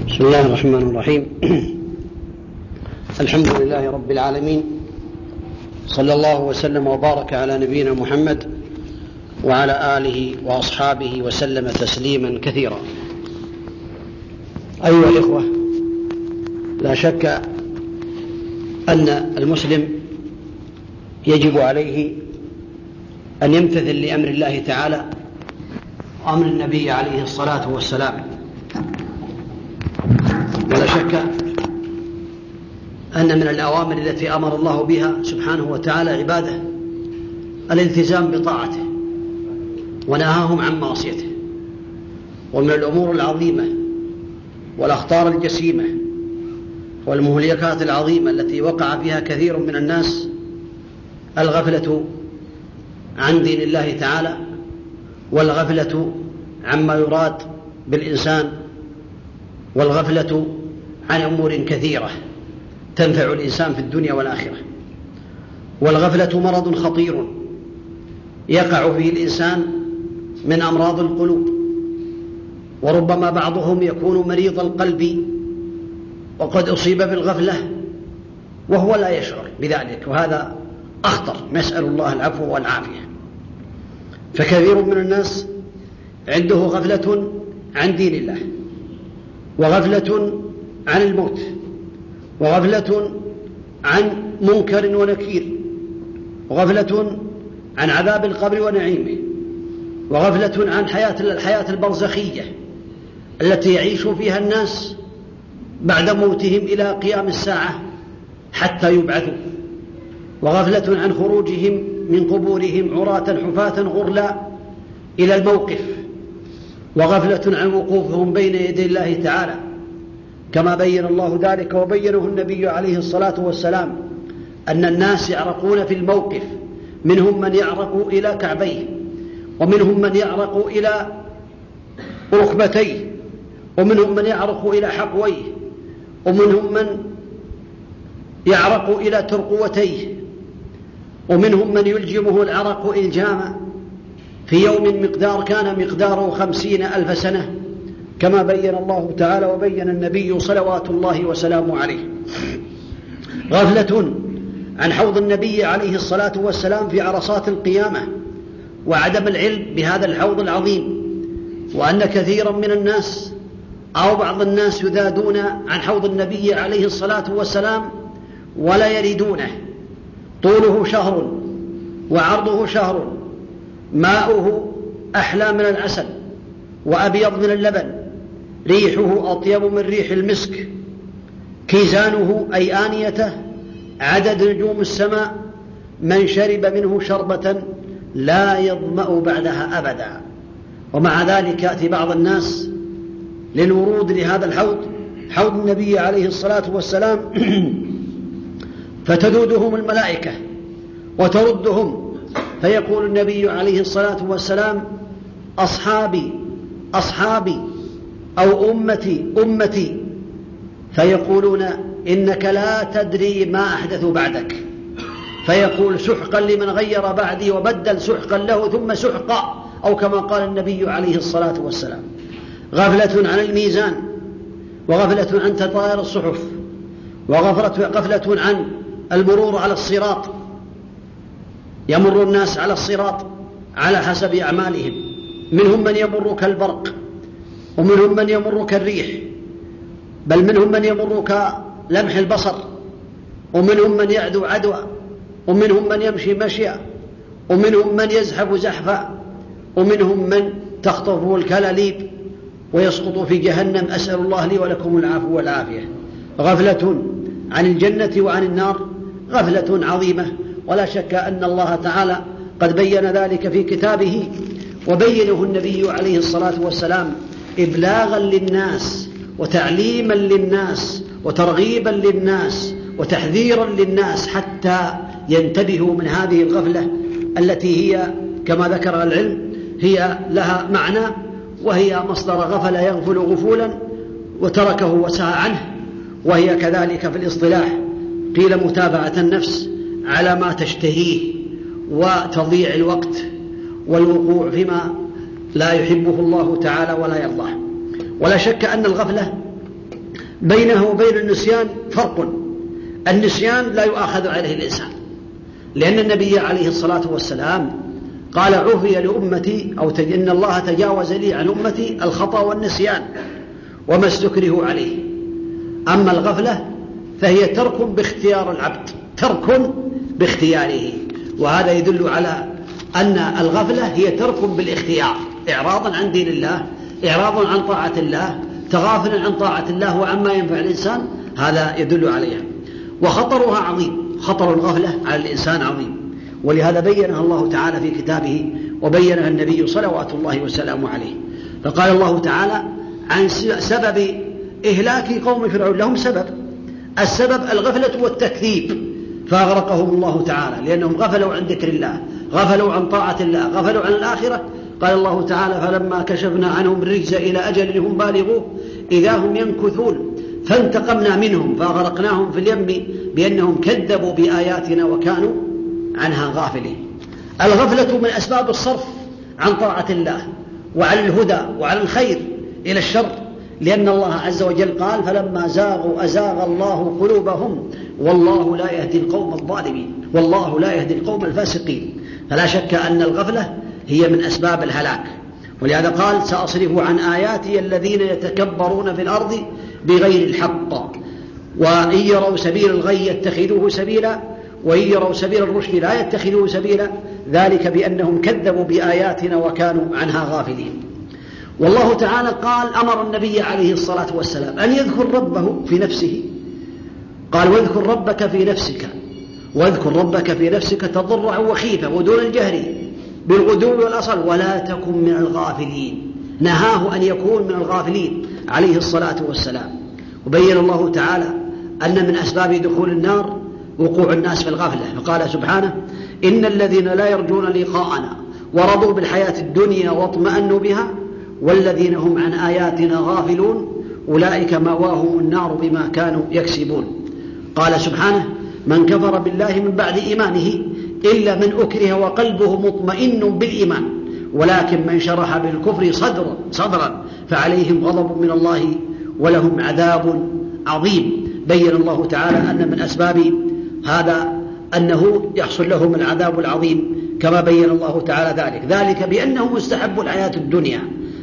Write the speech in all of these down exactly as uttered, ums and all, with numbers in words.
بسم الله الرحمن الرحيم. الحمد لله رب العالمين، صلى الله وسلم وبارك على نبينا محمد وعلى آله وأصحابه وسلم تسليما كثيرا. أيها الإخوة، لا شك أن المسلم يجب عليه أن يمتثل لأمر الله تعالى وأمر النبي عليه الصلاة والسلام، ولا شك أن من الأوامر التي أمر الله بها سبحانه وتعالى عباده الالتزام بطاعته ونهاهم عن معصيته. ومن الأمور العظيمة والأخطار الجسيمة والمهلكات العظيمة التي وقع فيها كثير من الناس الغفلة عن دين الله تعالى، والغفلة عما يراد بالإنسان، والغفلة عن أمور كثيرة تنفع الإنسان في الدنيا والآخرة. والغفلة مرض خطير يقع فيه الإنسان من أمراض القلوب، وربما بعضهم يكون مريض القلب وقد أصيب بالغفلة وهو لا يشعر بذلك، وهذا أخطر، نسأل الله العفو والعافية. فكثير من الناس عنده غفلة عن دين الله، وغفلة عن الموت، وغفلة عن منكر ونكير، وغفلة عن عذاب القبر ونعيمه، وغفلة عن حياة الحياة البرزخية التي يعيش فيها الناس بعد موتهم إلى قيام الساعة حتى يبعثوا، وغفلة عن خروجهم من قبورهم عراة حفاة غرلا إلى الموقف، وغفلة عن وقوفهم بين يدي الله تعالى كما بين الله ذلك وبينه النبي عليه الصلاة والسلام، أن الناس يعرقون في الموقف، منهم من يعرق إلى كعبيه، ومنهم من يعرق إلى ركبتيه، ومنهم من يعرق إلى حقويه، ومنهم من يعرق إلى ترقوتيه، ومنهم من يلجمه العرق إلجاما في يوم مقدار كان مقداره خمسين ألف سنة كما بين الله تعالى وبين النبي صلوات الله وسلامه عليه. غفلة عن حوض النبي عليه الصلاة والسلام في عرصات القيامة، وعدم العلم بهذا الحوض العظيم، وأن كثيرا من الناس أو بعض الناس يذادون عن حوض النبي عليه الصلاة والسلام ولا يريدونه. طوله شهر وعرضه شهر، ماؤه أحلى من العسل وأبيض من اللبن، ريحه أطيب من ريح المسك، كيزانه أي آنيته عدد نجوم السماء، من شرب منه شربة لا يظمأ بعدها أبدا. ومع ذلك يأتي بعض الناس للورود لهذا الحوض، حوض النبي عليه الصلاة والسلام، فتذودهم الملائكة وتردهم، فيقول النبي عليه الصلاة والسلام: أصحابي أصحابي أو أمتي أمتي، فيقولون: إنك لا تدري ما أحدث بعدك. فيقول: سحقا لمن غير بعدي وبدل سحقا له ثم سحقا، أو كما قال النبي عليه الصلاة والسلام. غفلة عن الميزان، وغفلة عن تطاير الصحف، وغفلة عن المرور على الصراط. يمر الناس على الصراط على حسب أعمالهم، منهم من يمر كالبرق، ومنهم من يمر كالريح، بل منهم من يمر كلمح البصر، ومنهم من يعدو عدوى، ومنهم من يمشي مشيا، ومنهم من يزحف زحفا، ومنهم من تخطفه الكلاليب ويسقط في جهنم. أسأل الله لي ولكم العفو والعافية. غفلة عن الجنة وعن النار، غفلة عظيمة، ولا شك أن الله تعالى قد بين ذلك في كتابه، وبينه النبي عليه الصلاة والسلام إبلاغا للناس وتعليما للناس وترغيبا للناس وتحذيرا للناس حتى ينتبهوا من هذه الغفلة التي هي كما ذكر العلم هي لها معنى، وهي مصدر غفل يغفل غفولا وتركه وسعى عنه، وهي كذلك في الاصطلاح قيل متابعة النفس على ما تشتهيه وتضييع الوقت والوقوع فيما لا يحبه الله تعالى ولا يرضاه. ولا شك أن الغفلة بينه وبين النسيان فرق. النسيان لا يؤاخذ عليه الإنسان، لأن النبي عليه الصلاة والسلام قال عفي لأمتي أو إن الله تجاوز لي عن أمتي الخطأ والنسيان وما استكره عليه. أما الغفلة فهي ترك باختيار العبد، ترك باختياره، وهذا يدل على أن الغفلة هي ترك بالاختيار، إعراضا عن دين الله، إعراضا عن طاعة الله، تغافلا عن طاعة الله وعما ينفع الإنسان، هذا يدل عليها. وخطرها عظيم، خطر الغفلة على الإنسان عظيم، ولهذا بينها الله تعالى في كتابه وبينها النبي صلوات الله وسلامه عليه. فقال الله تعالى عن سبب إهلاك قوم فرعون، لهم سبب، السبب الغفلة والتكذيب، فأغرقهم الله تعالى لأنهم غفلوا عن ذكر الله، غفلوا عن طاعة الله، غفلوا عن الآخرة. قال الله تعالى فلما كشفنا عنهم الرجز إلى أجل هم بالغوه إذا هم ينكثون فانتقمنا منهم فأغرقناهم في اليم بأنهم كذبوا بآياتنا وكانوا عنها غافلين. الغفلة من أسباب الصرف عن طاعة الله وعن الهدى وعن الخير إلى الشر، لأن الله عز وجل قال فلما زاغوا أزاغ الله قلوبهم والله لا يهدي القوم الظالمين، والله لا يهدي القوم الفاسقين. فلا شك أن الغفلة هي من أسباب الهلاك، ولهذا قال سأصرف عن آياتي الذين يتكبرون في الأرض بغير الحق وإن يروا سبيل الغي يتخذوه سبيلا وإن يروا سبيل الرشد لا يتخذوه سبيلا، ذلك بأنهم كذبوا بآياتنا وكانوا عنها غافلين. والله تعالى قال أمر النبي عليه الصلاة والسلام أن يذكر ربه في نفسه، قال واذكر ربك في نفسك واذكر ربك في نفسك تضرعا وخيفة ودون الجهر بالغدو والأصل ولا تكن من الغافلين، نهاه أن يكون من الغافلين عليه الصلاة والسلام. وبين الله تعالى أن من أسباب دخول النار وقوع الناس في الغفلة، فقال سبحانه إن الذين لا يرجون لقاءنا ورضوا بالحياة الدنيا واطمأنوا بها والذين هم عن آياتنا غافلون أولئك مأواهم النار بما كانوا يكسبون. قال سبحانه من كفر بالله من بعد إيمانه إلا من أكره وقلبه مطمئن بالإيمان ولكن من شرح بالكفر صدرا, صدرا فعليهم غضب من الله ولهم عذاب عظيم. بين الله تعالى أن من أسباب هذا أنه يحصل لهم العذاب العظيم كما بين الله تعالى ذلك ذلك بأنهم استحبوا الحياة الدنيا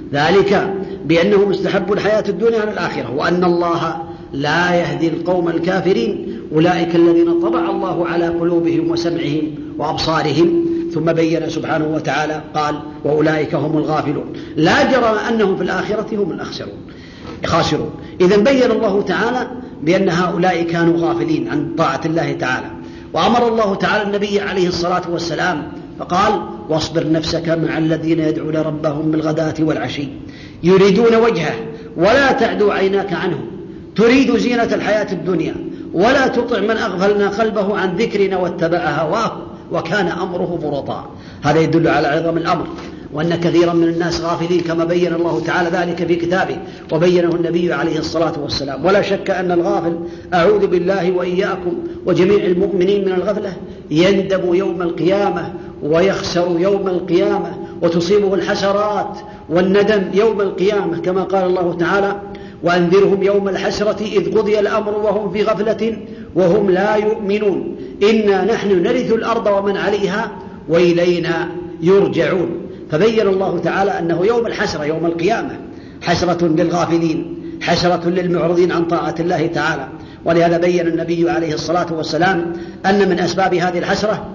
ذلك بأنهم استحبوا الحياة الدنيا على الآخرة وأن الله لا يهدي القوم الكافرين أولئك الذين طبع الله على قلوبهم وسمعهم وأبصارهم. ثم بين سبحانه وتعالى قال وأولئك هم الغافلون لا جرم أنهم في الآخرة هم الأخسرون خاسرون. إذن بين الله تعالى بأن هؤلاء كانوا غافلين عن طاعة الله تعالى. وأمر الله تعالى النبي عليه الصلاة والسلام فقال واصبر نفسك مع الذين يدعون ربهم بالغداة والعشي يريدون وجهه ولا تعدو عيناك عنهم تريد زينة الحياة الدنيا ولا تطع من أغفلنا قلبه عن ذكرنا واتبع هواه وكان أمره فرطا. هذا يدل على عظم الأمر وأن كثيرا من الناس غافلين كما بين الله تعالى ذلك في كتابه وبينه النبي عليه الصلاة والسلام. ولا شك أن الغافل أعوذ بالله وإياكم وجميع المؤمنين من الغفلة يندب يوم القيامة ويخسر يوم القيامة وتصيبه الحسرات والندم يوم القيامة كما قال الله تعالى وأنذرهم يوم الحسرة إذ قضي الأمر وهم في غفلة وهم لا يؤمنون إنا نحن نرث الأرض ومن عليها وإلينا يرجعون. فبين الله تعالى أنه يوم الحسرة يوم القيامة حسرة للغافلين حسرة للمعرضين عن طاعة الله تعالى. ولهذا بين النبي عليه الصلاة والسلام أن من أسباب هذه الحسرة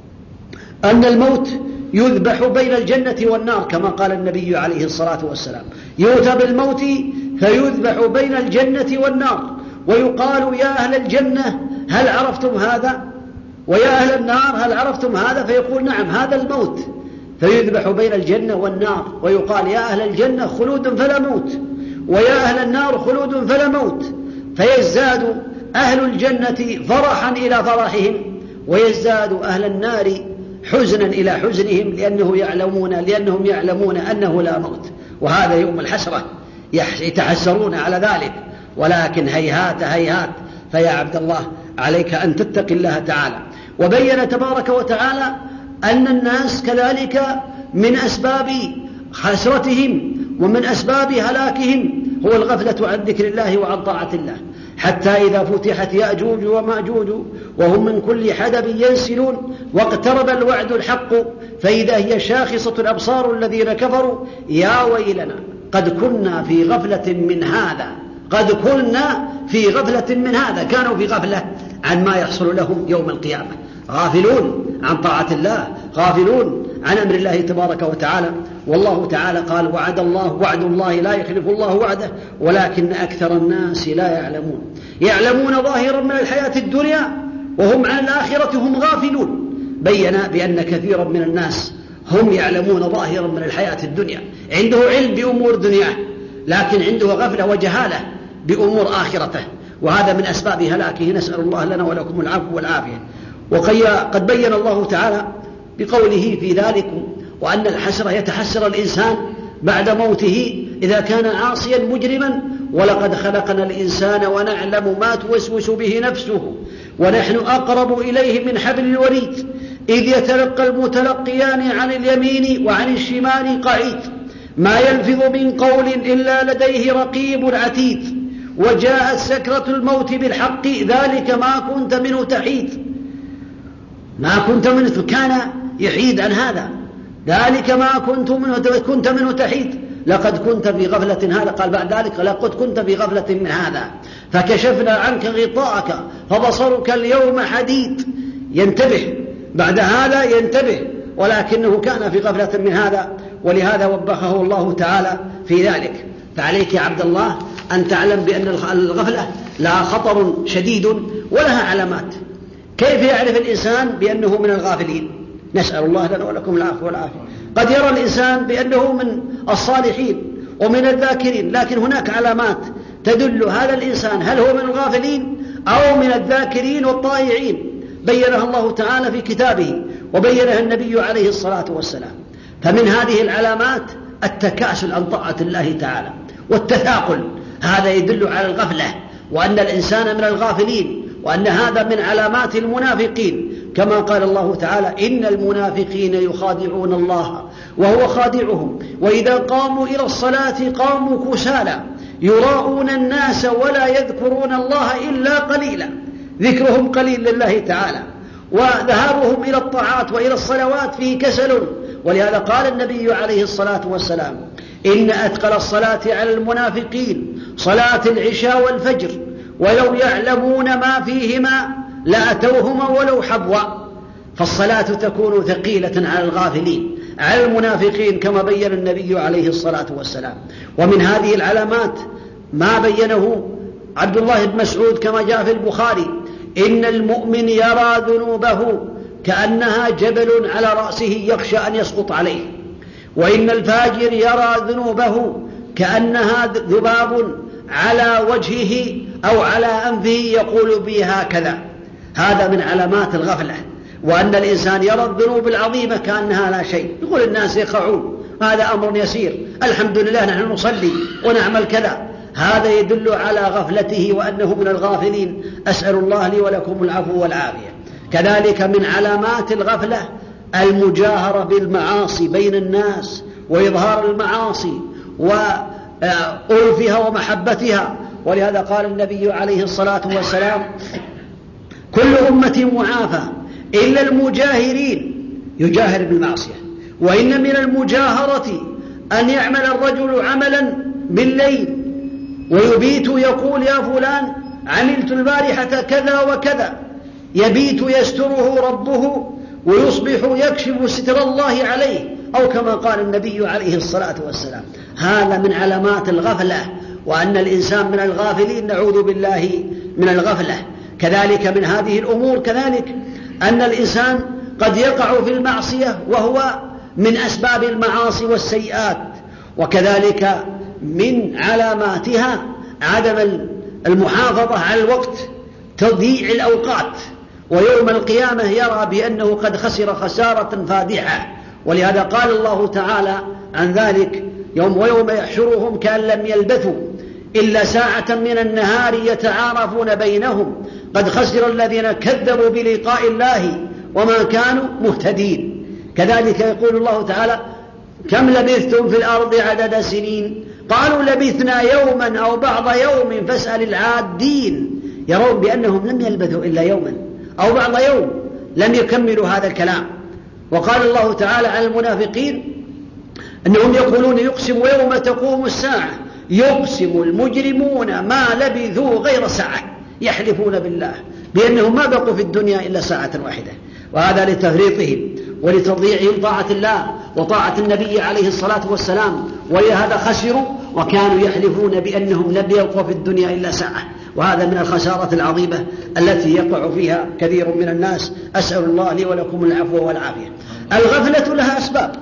أن الموت يذبح بين الجنة والنار كما قال النبي عليه الصلاة والسلام يؤتى بالموت فيذبح بين الجنة والنار ويقال يا أهل الجنة هل عرفتم هذا ويا أهل النار هل عرفتم هذا فيقول نعم هذا الموت فيذبح بين الجنة والنار ويقال يا أهل الجنة خلود فلا موت ويا أهل النار خلود فلا موت فيزداد أهل الجنة فرحا إلى فرحهم ويزداد أهل النار حزنا إلى حزنهم لأنه يعلمون لأنهم يعلمون أنه لا موت. وهذا يوم الحسرة يتحسرون على ذلك ولكن هيهات هيهات. فيا عبد الله عليك أن تتقي الله تعالى. وبين تبارك وتعالى أن الناس كذلك من أسباب حسرتهم ومن أسباب هلاكهم هو الغفلة عن ذكر الله وعن طاعة الله، حتى إذا فتحت يأجوج ومأجوج وهم من كل حدب ينسلون واقترب الوعد الحق فإذا هي شاخصة الأبصار الذين كفروا يا ويلنا قد كنا في غفلة من هذا قد كنا في غفلة من هذا كانوا في غفلة عن ما يحصل لهم يوم القيامة، غافلون عن طاعة الله، غافلون عن أمر الله تبارك وتعالى. والله تعالى قال وعد الله وعد الله لا يخلف الله وعده ولكن أكثر الناس لا يعلمون. يعلمون ظاهرا من الحياة الدنيا وهم عن الآخرة هم غافلون. بين بأن كثيرا من الناس هم يعلمون ظاهرا من الحياة الدنيا، عنده علم بأمور دنياه لكن عنده غفلة وجهالة بأمور آخرته، وهذا من أسباب هلاكه. نسأل الله لنا ولكم العفو والعافية. وقد بين الله تعالى بقوله في ذلك وأن الحسرة يتحسر الإنسان بعد موته إذا كان عاصيا مجرما ولقد خلقنا الإنسان ونعلم ما توسوس به نفسه ونحن أقرب إليه من حبل الوريد إذ يتلقى المتلقيان عن اليمين وعن الشمال قعيد ما يلفظ من قول إلا لديه رقيب عتيد وجاءت سكرة الموت بالحق ذلك ما كنت منه تحيد. ما كنت منه كان يحيد عن هذا، ذلك ما كنت منه كنت منه تحيد لقد كنت في غفلة هذا. قال بعد ذلك لقد كنت في غفلة من هذا فكشفنا عنك غطاءك فبصرك اليوم حديد. ينتبه بعد هذا ينتبه ولكنه كان في غفلة من هذا، ولهذا وبخه الله تعالى في ذلك. فعليك يا عبد الله أن تعلم بأن الغفلة لها خطر شديد ولها علامات. كيف يعرف الإنسان بأنه من الغافلين؟ نسأل الله لنا ولكم العفو والعافية. قد يرى الإنسان بأنه من الصالحين ومن الذاكرين لكن هناك علامات تدل هذا الإنسان هل هو من الغافلين أو من الذاكرين والطائعين، بينها الله تعالى في كتابه وبينها النبي عليه الصلاة والسلام. فمن هذه العلامات التكاسل عن طاعة الله تعالى والتثاقل، هذا يدل على الغفلة وأن الإنسان من الغافلين، وأن هذا من علامات المنافقين كما قال الله تعالى إن المنافقين يخادعون الله وهو خادعهم وإذا قاموا إلى الصلاة قاموا كسالى يراءون الناس ولا يذكرون الله إلا قليلا. ذكرهم قليل لله تعالى وذهابهم إلى الطاعات وإلى الصلوات فيه كسل. ولهذا قال النبي عليه الصلاة والسلام إن أثقل الصلاة على المنافقين صلاة العشاء والفجر ولو يعلمون ما فيهما لأتوهما ولو حبوا. فالصلاة تكون ثقيلة على الغافلين على المنافقين كما بين النبي عليه الصلاة والسلام. ومن هذه العلامات ما بينه عبد الله بن مسعود كما جاء في البخاري إن المؤمن يرى ذنوبه كأنها جبل على رأسه يخشى أن يسقط عليه، وإن الفاجر يرى ذنوبه كأنها ذباب على وجهه أو على أنفه يقول بي هكذا. هذا من علامات الغفلة، وأن الإنسان يرى الذنوب العظيمة كأنها لا شيء، يقول الناس يقعون هذا أمر يسير الحمد لله نحن نصلي ونعمل كذا. هذا يدل على غفلته وأنه من الغافلين. أسأل الله لي ولكم العفو والعافية. كذلك من علامات الغفلة المجاهرة بالمعاصي بين الناس وإظهار المعاصي وألفها ومحبتها. ولهذا قال النبي عليه الصلاة والسلام كل أمة معافى إلا المجاهرين، يجاهر بالمعصية. وإن من المجاهرة أن يعمل الرجل عملا بالليل ويبيت يقول يا فلان عملت البارحة كذا وكذا، يبيت يستره ربه ويصبح يكشف ستر الله عليه أو كما قال النبي عليه الصلاة والسلام. هذا من علامات الغفلة، وأن الإنسان من الغافلين نعوذ بالله من الغفلة. كذلك من هذه الأمور كذلك أن الإنسان قد يقع في المعصية وهو من أسباب المعاصي والسيئات. وكذلك من علاماتها عدم المحافظة على الوقت، تضييع الأوقات، ويوم القيامة يرى بأنه قد خسر خسارة فادحة. ولهذا قال الله تعالى عن ذلك يوم ويوم يحشرهم كأن لم يلبثوا إلا ساعة من النهار يتعارفون بينهم قد خسر الذين كذبوا بلقاء الله وما كانوا مهتدين. كذلك يقول الله تعالى كم لبثتم في الأرض عدد سنين قالوا لبثنا يوما أو بعض يوم فاسأل العادين، يرون بأنهم لم يلبثوا إلا يوما أو بعض يوم، لم يكملوا هذا الكلام. وقال الله تعالى عن المنافقين أنهم يقولون يقسم يوم تقوم الساعة يقسم المجرمون ما لبثوا غير ساعة، يحلفون بالله بأنهم ما بقوا في الدنيا إلا ساعة واحدة، وهذا لتفريطهم ولتضييعهم طاعة الله وطاعة النبي عليه الصلاة والسلام، ولهذا خسروا وكانوا يحلفون بأنهم لم يبقوا في الدنيا إلا ساعة، وهذا من الخسارة العظيمة التي يقع فيها كثير من الناس. أسأل الله لي ولكم العفو والعافية. الغفلة لها أسباب،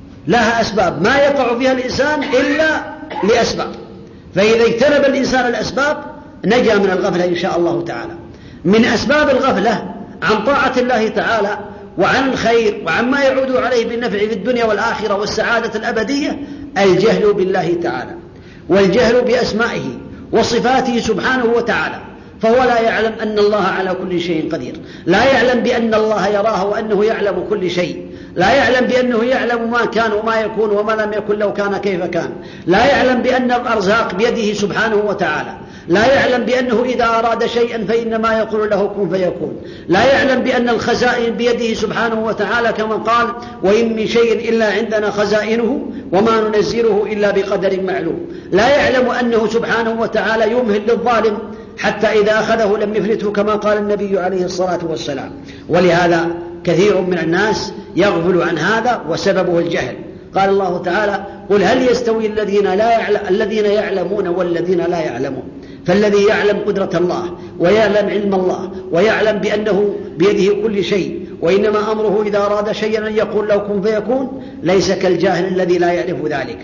لها أسباب ما يقع فيها الإنسان إلا لأسباب، فإذا اجتنب الإنسان الأسباب نجا من الغفلة إن شاء الله تعالى. من أسباب الغفلة عن طاعة الله تعالى وعن الخير وعن ما يعود عليه بالنفع في الدنيا والآخرة والسعادة الأبدية الجهل بالله تعالى، والجهل بأسمائه وصفاته سبحانه وتعالى، فهو لا يعلم أن الله على كل شيء قدير، لا يعلم بأن الله يراه وأنه يعلم كل شيء، لا يعلم بأنه يعلم ما كان وما يكون وما لم يكن لو كان كيف كان، لا يعلم بأن الأرزاق بيده سبحانه وتعالى، لا يعلم بأنه إذا أراد شيئا فإنما يقول له كن فيكون، لا يعلم بأن الخزائن بيده سبحانه وتعالى كما قال وإن من شيء إلا عندنا خزائنه وما ننزله إلا بقدر معلوم، لا يعلم أنه سبحانه وتعالى يمهل للظالم حتى إذا أخذه لم يفلته كما قال النبي عليه الصلاة والسلام. ولهذا كثير من الناس يغفل عن هذا وسببه الجهل. قال الله تعالى قل هل يستوي الذين, لا يعلم الذين يعلمون والذين لا يعلمون، فالذي يعلم قدرة الله ويعلم علم الله ويعلم بأنه بيده كل شيء وإنما أمره إذا أراد شيئا أن يقول له كن فيكون، ليس كالجاهل الذي لا يعرف ذلك.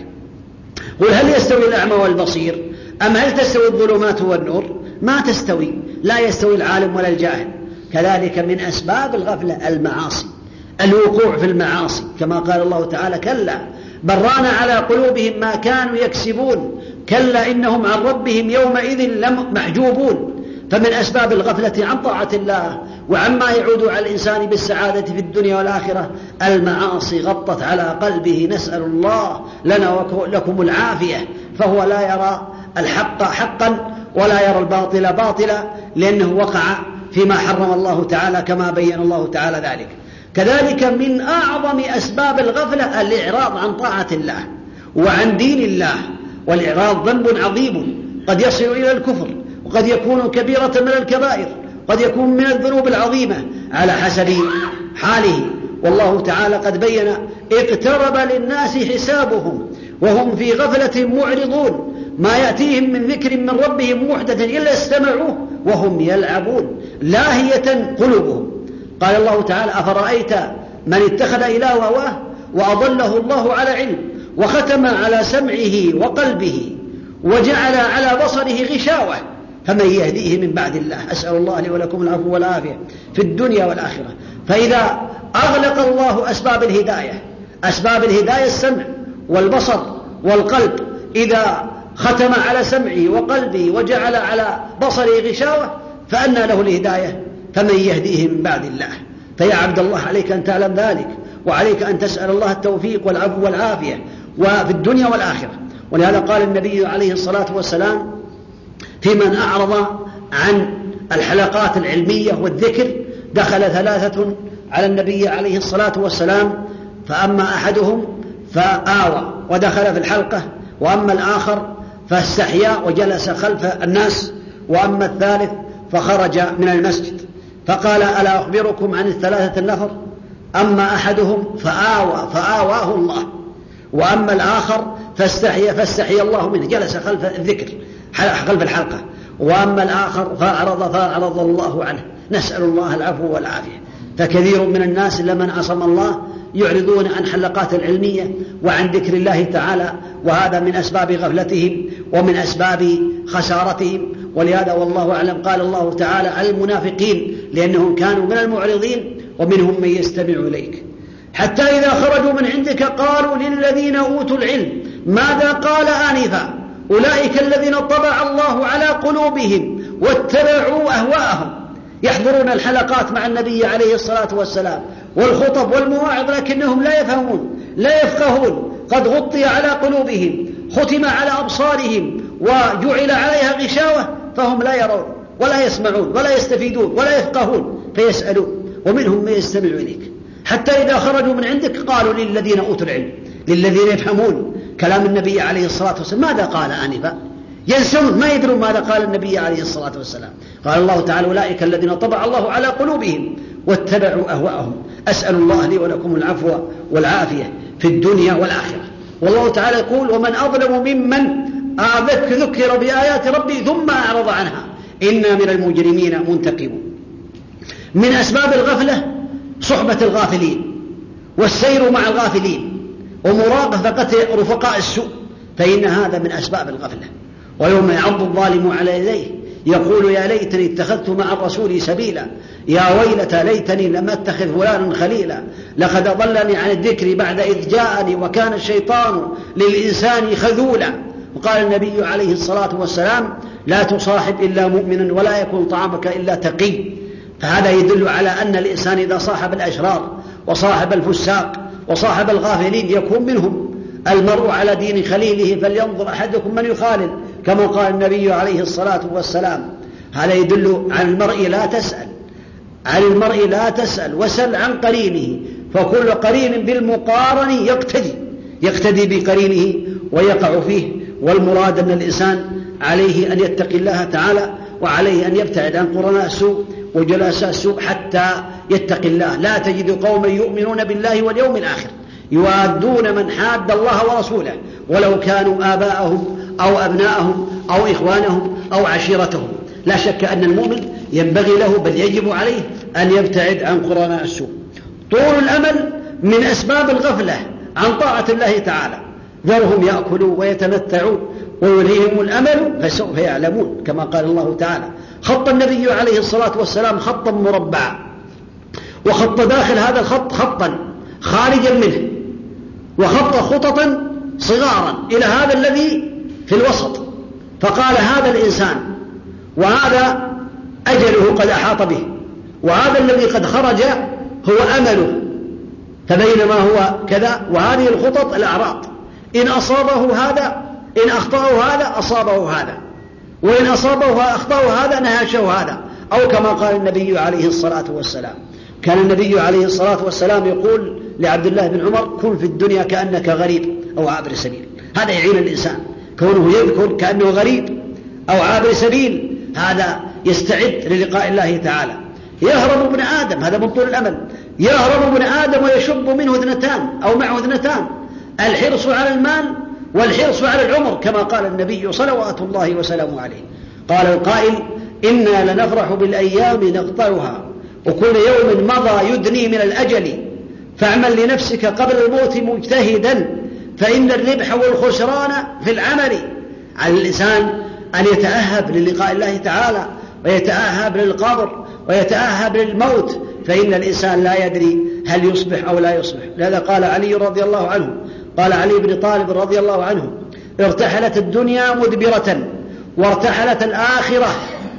قل هل يستوي الأعمى والبصير أم هل تستوي الظلمات والنور؟ ما تستوي، لا يستوي العالم ولا الجاهل. كذلك من أسباب الغفلة المعاصي، الوقوع في المعاصي كما قال الله تعالى كلا بل ران على قلوبهم ما كانوا يكسبون كلا إنهم عن ربهم يومئذ لمحجوبون. فمن أسباب الغفلة عن طاعة الله وعما يعود على الإنسان بالسعادة في الدنيا والآخرة المعاصي غطت على قلبه، نسأل الله لنا ولكم العافية، فهو لا يرى الحق حقا ولا يرى الباطل باطلا لأنه وقع فيما حرم الله تعالى كما بين الله تعالى ذلك. كذلك من أعظم أسباب الغفلة الإعراض عن طاعة الله وعن دين الله، والإعراض ذنب عظيم قد يصل إلى الكفر وقد يكون كبيرة من الكبائر، قد يكون من الذنوب العظيمة على حسب حاله. والله تعالى قد بين اقترب للناس حسابهم وهم في غفلة معرضون، ما يأتيهم من ذكر من ربهم محدث إلا استمعوه وهم يلعبون لاهية قلوبهم. قال الله تعالى أفرأيت من اتخذ إله هواه وأضله الله على علم وختم على سمعه وقلبه وجعل على بصره غشاوة فمن يهديه من بعد الله. أسأل الله لي ولكم العفو والعافية في الدنيا والآخرة. فإذا أغلق الله أسباب الهداية، أسباب الهداية السمع والبصر والقلب، إذا ختم على سمعه وقلبه وجعل على بصره غشاوة فأنى له الهداية فمن يهديه من بعد الله. فيا عبد الله عليك أن تعلم ذلك، وعليك أن تسأل الله التوفيق والعفو والعافية وفي الدنيا والآخرة. ولهذا قال النبي عليه الصلاة والسلام في من أعرض عن الحلقات العلمية والذكر دخل ثلاثة على النبي عليه الصلاة والسلام، فأما أحدهم فآوى ودخل في الحلقة، وأما الآخر فاستحيا وجلس خلف الناس، وأما الثالث فخرج من المسجد. فقال ألا أخبركم عن الثلاثة النفر؟ أما أحدهم فآوى فآواه الله، وأما الآخر فاستحيا فاستحيا الله منه جلس خلف الذكر خلف الحلقة، وأما الآخر فأعرض فأعرض الله عنه. نسأل الله العفو والعافية. فكثير من الناس لمن عصم الله يعرضون عن حلقات العلمية وعن ذكر الله تعالى، وهذا من أسباب غفلتهم ومن أسباب خسارتهم. ولهذا والله أعلم قال الله تعالى على المنافقين لأنهم كانوا من المعرضين ومنهم من يستمع إليك حتى إذا خرجوا من عندك قالوا للذين أوتوا العلم ماذا قال آنفا أولئك الذين طبع الله على قلوبهم واتبعوا أهواءهم. يحضرون الحلقات مع النبي عليه الصلاة والسلام والخطب والمواعظ لكنهم لا يفهمون لا يفقهون، قد غطي على قلوبهم ختم على أبصارهم وجعل عليها غشاوة فهم لا يرون ولا يسمعون ولا يستفيدون ولا يفقهون فيسألون، ومنهم من يستمع إليك حتى إذا خرجوا من عندك قالوا للذين أوتوا العلم، للذين يفهمون كلام النبي عليه الصلاة والسلام ماذا قال آنفا، ينسون ما يدرون ماذا قال النبي عليه الصلاة والسلام. قال الله تعالى أولئك الذين طبع الله على قلوبهم واتبعوا أهواءهم. أسأل الله لي ولكم العفو والعافية في الدنيا والآخرة. والله تعالى يقول ومن أظلم ممن ذكر بآيات ربي ثم أعرض عنها إنا من المجرمين منتقمون. من أسباب الغفلة صحبة الغافلين والسير مع الغافلين ومراقبة رفقاء السوء، فإن هذا من أسباب الغفلة. ويوم يعض الظالم على يديه يقول يا ليتني اتخذت مع الرسول سبيلا يا ويلتى ليتني لم اتخذ فلانا خليلا لقد أضلني عن الذكر بعد إذ جاءني وكان الشيطان للإنسان خذولا. وقال النبي عليه الصلاة والسلام لا تصاحب إلا مؤمنا ولا يكون طعامك إلا تقي. فهذا يدل على أن الإنسان إذا صاحب الأشرار وصاحب الفساق وصاحب الغافلين يكون منهم. المرء على دين خليله فلينظر أحدكم من يخالل كما قال النبي عليه الصلاة والسلام. هذا يدل على المرء لا تسأل عن المرء لا تسأل وسل عن قرينه، فكل قرين بالمقارن يقتدي يقتدي بقرينه ويقع فيه. والمراد أن الإنسان عليه أن يتقي الله تعالى وعليه أن يبتعد عن قرناء السوء وجلساء السوء حتى يتقي الله. لا تجد قوما يؤمنون بالله واليوم الآخر يوادون من حاد الله ورسوله ولو كانوا آباءهم أو أبناءهم أو إخوانهم أو عشيرتهم. لا شك أن المؤمن ينبغي له بل يجب عليه أن يبتعد عن قرناء السوء. طول الأمل من أسباب الغفلة عن طاعة الله تعالى. ذرهم يأكلوا ويتمتعوا ويلههم الأمل فسوف يعلمون كما قال الله تعالى. خط النبي عليه الصلاة والسلام خطا مربعا وخط داخل هذا الخط خطا خارجا منه وخط خططا صغارا إلى هذا الذي في الوسط، فقال هذا الإنسان وهذا أجله قد أحاط به وهذا الذي قد خرج هو أمله، فبينما هو كذا وهذه الخطط الأعراض إن أصابه هذا إن أخطأه هذا أصابه هذا وإن أصابه أخطأه هذا نهاشه هذا، أو كما قال النبي عليه الصلاة والسلام. كان النبي عليه الصلاة والسلام يقول لعبد الله بن عمر كن في الدنيا كأنك غريب أو عابر سبيل. هذا يعين الإنسان كونه يذكر كأنه غريب أو عابر سبيل، هذا يستعد للقاء الله تعالى. يهرب ابن آدم هذا من طول الأمل، يهرب ابن آدم ويشب منه اثنتان أو معه اثنتان الحرص على المال والحرص على العمر كما قال النبي صلوات الله وسلامه عليه. قال القائل إنا لنفرح بالأيام نقطعها وكل يوم مضى يدني من الأجل فاعمل لنفسك قبل الموت مجتهدا فإن الربح والخسران في العمل. على الإنسان أن يتأهب للقاء الله تعالى ويتأهب للقبر ويتأهب للموت، فإن الإنسان لا يدري هل يصبح أو لا يصبح. لذا قال علي رضي الله عنه قال علي بن طالب رضي الله عنه ارتحلت الدنيا مدبرة وارتحلت الآخرة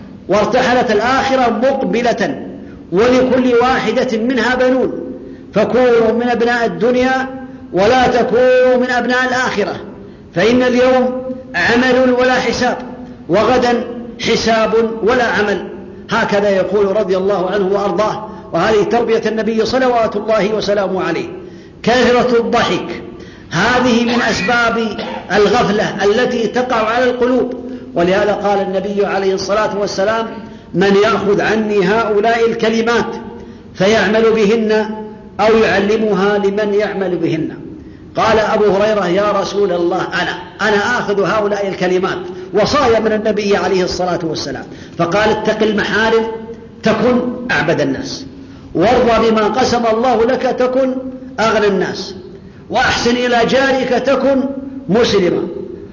وارتحلت الآخرة مقبلة ولكل واحدة منها بنون فكونوا من أبناء الدنيا ولا تكونوا من أبناء الآخرة، فإن اليوم عمل ولا حساب وغدا حساب ولا عمل. هكذا يقول رضي الله عنه وأرضاه، وهذه تربية النبي صلوات الله وسلامه عليه. كثرة الضحك هذه من أسباب الغفلة التي تقع على القلوب، ولهذا قال النبي عليه الصلاة والسلام من يأخذ عني هؤلاء الكلمات فيعمل بهن أو يعلمها لمن يعمل بهن. قال أبو هريرة يا رسول الله أنا أنا آخذ هؤلاء الكلمات، وصايا من النبي عليه الصلاة والسلام. فقال اتق المحارم تكن أعبد الناس، وارضى بما قسم الله لك تكن أغنى الناس، وأحسن إلى جارك تكن مسلما،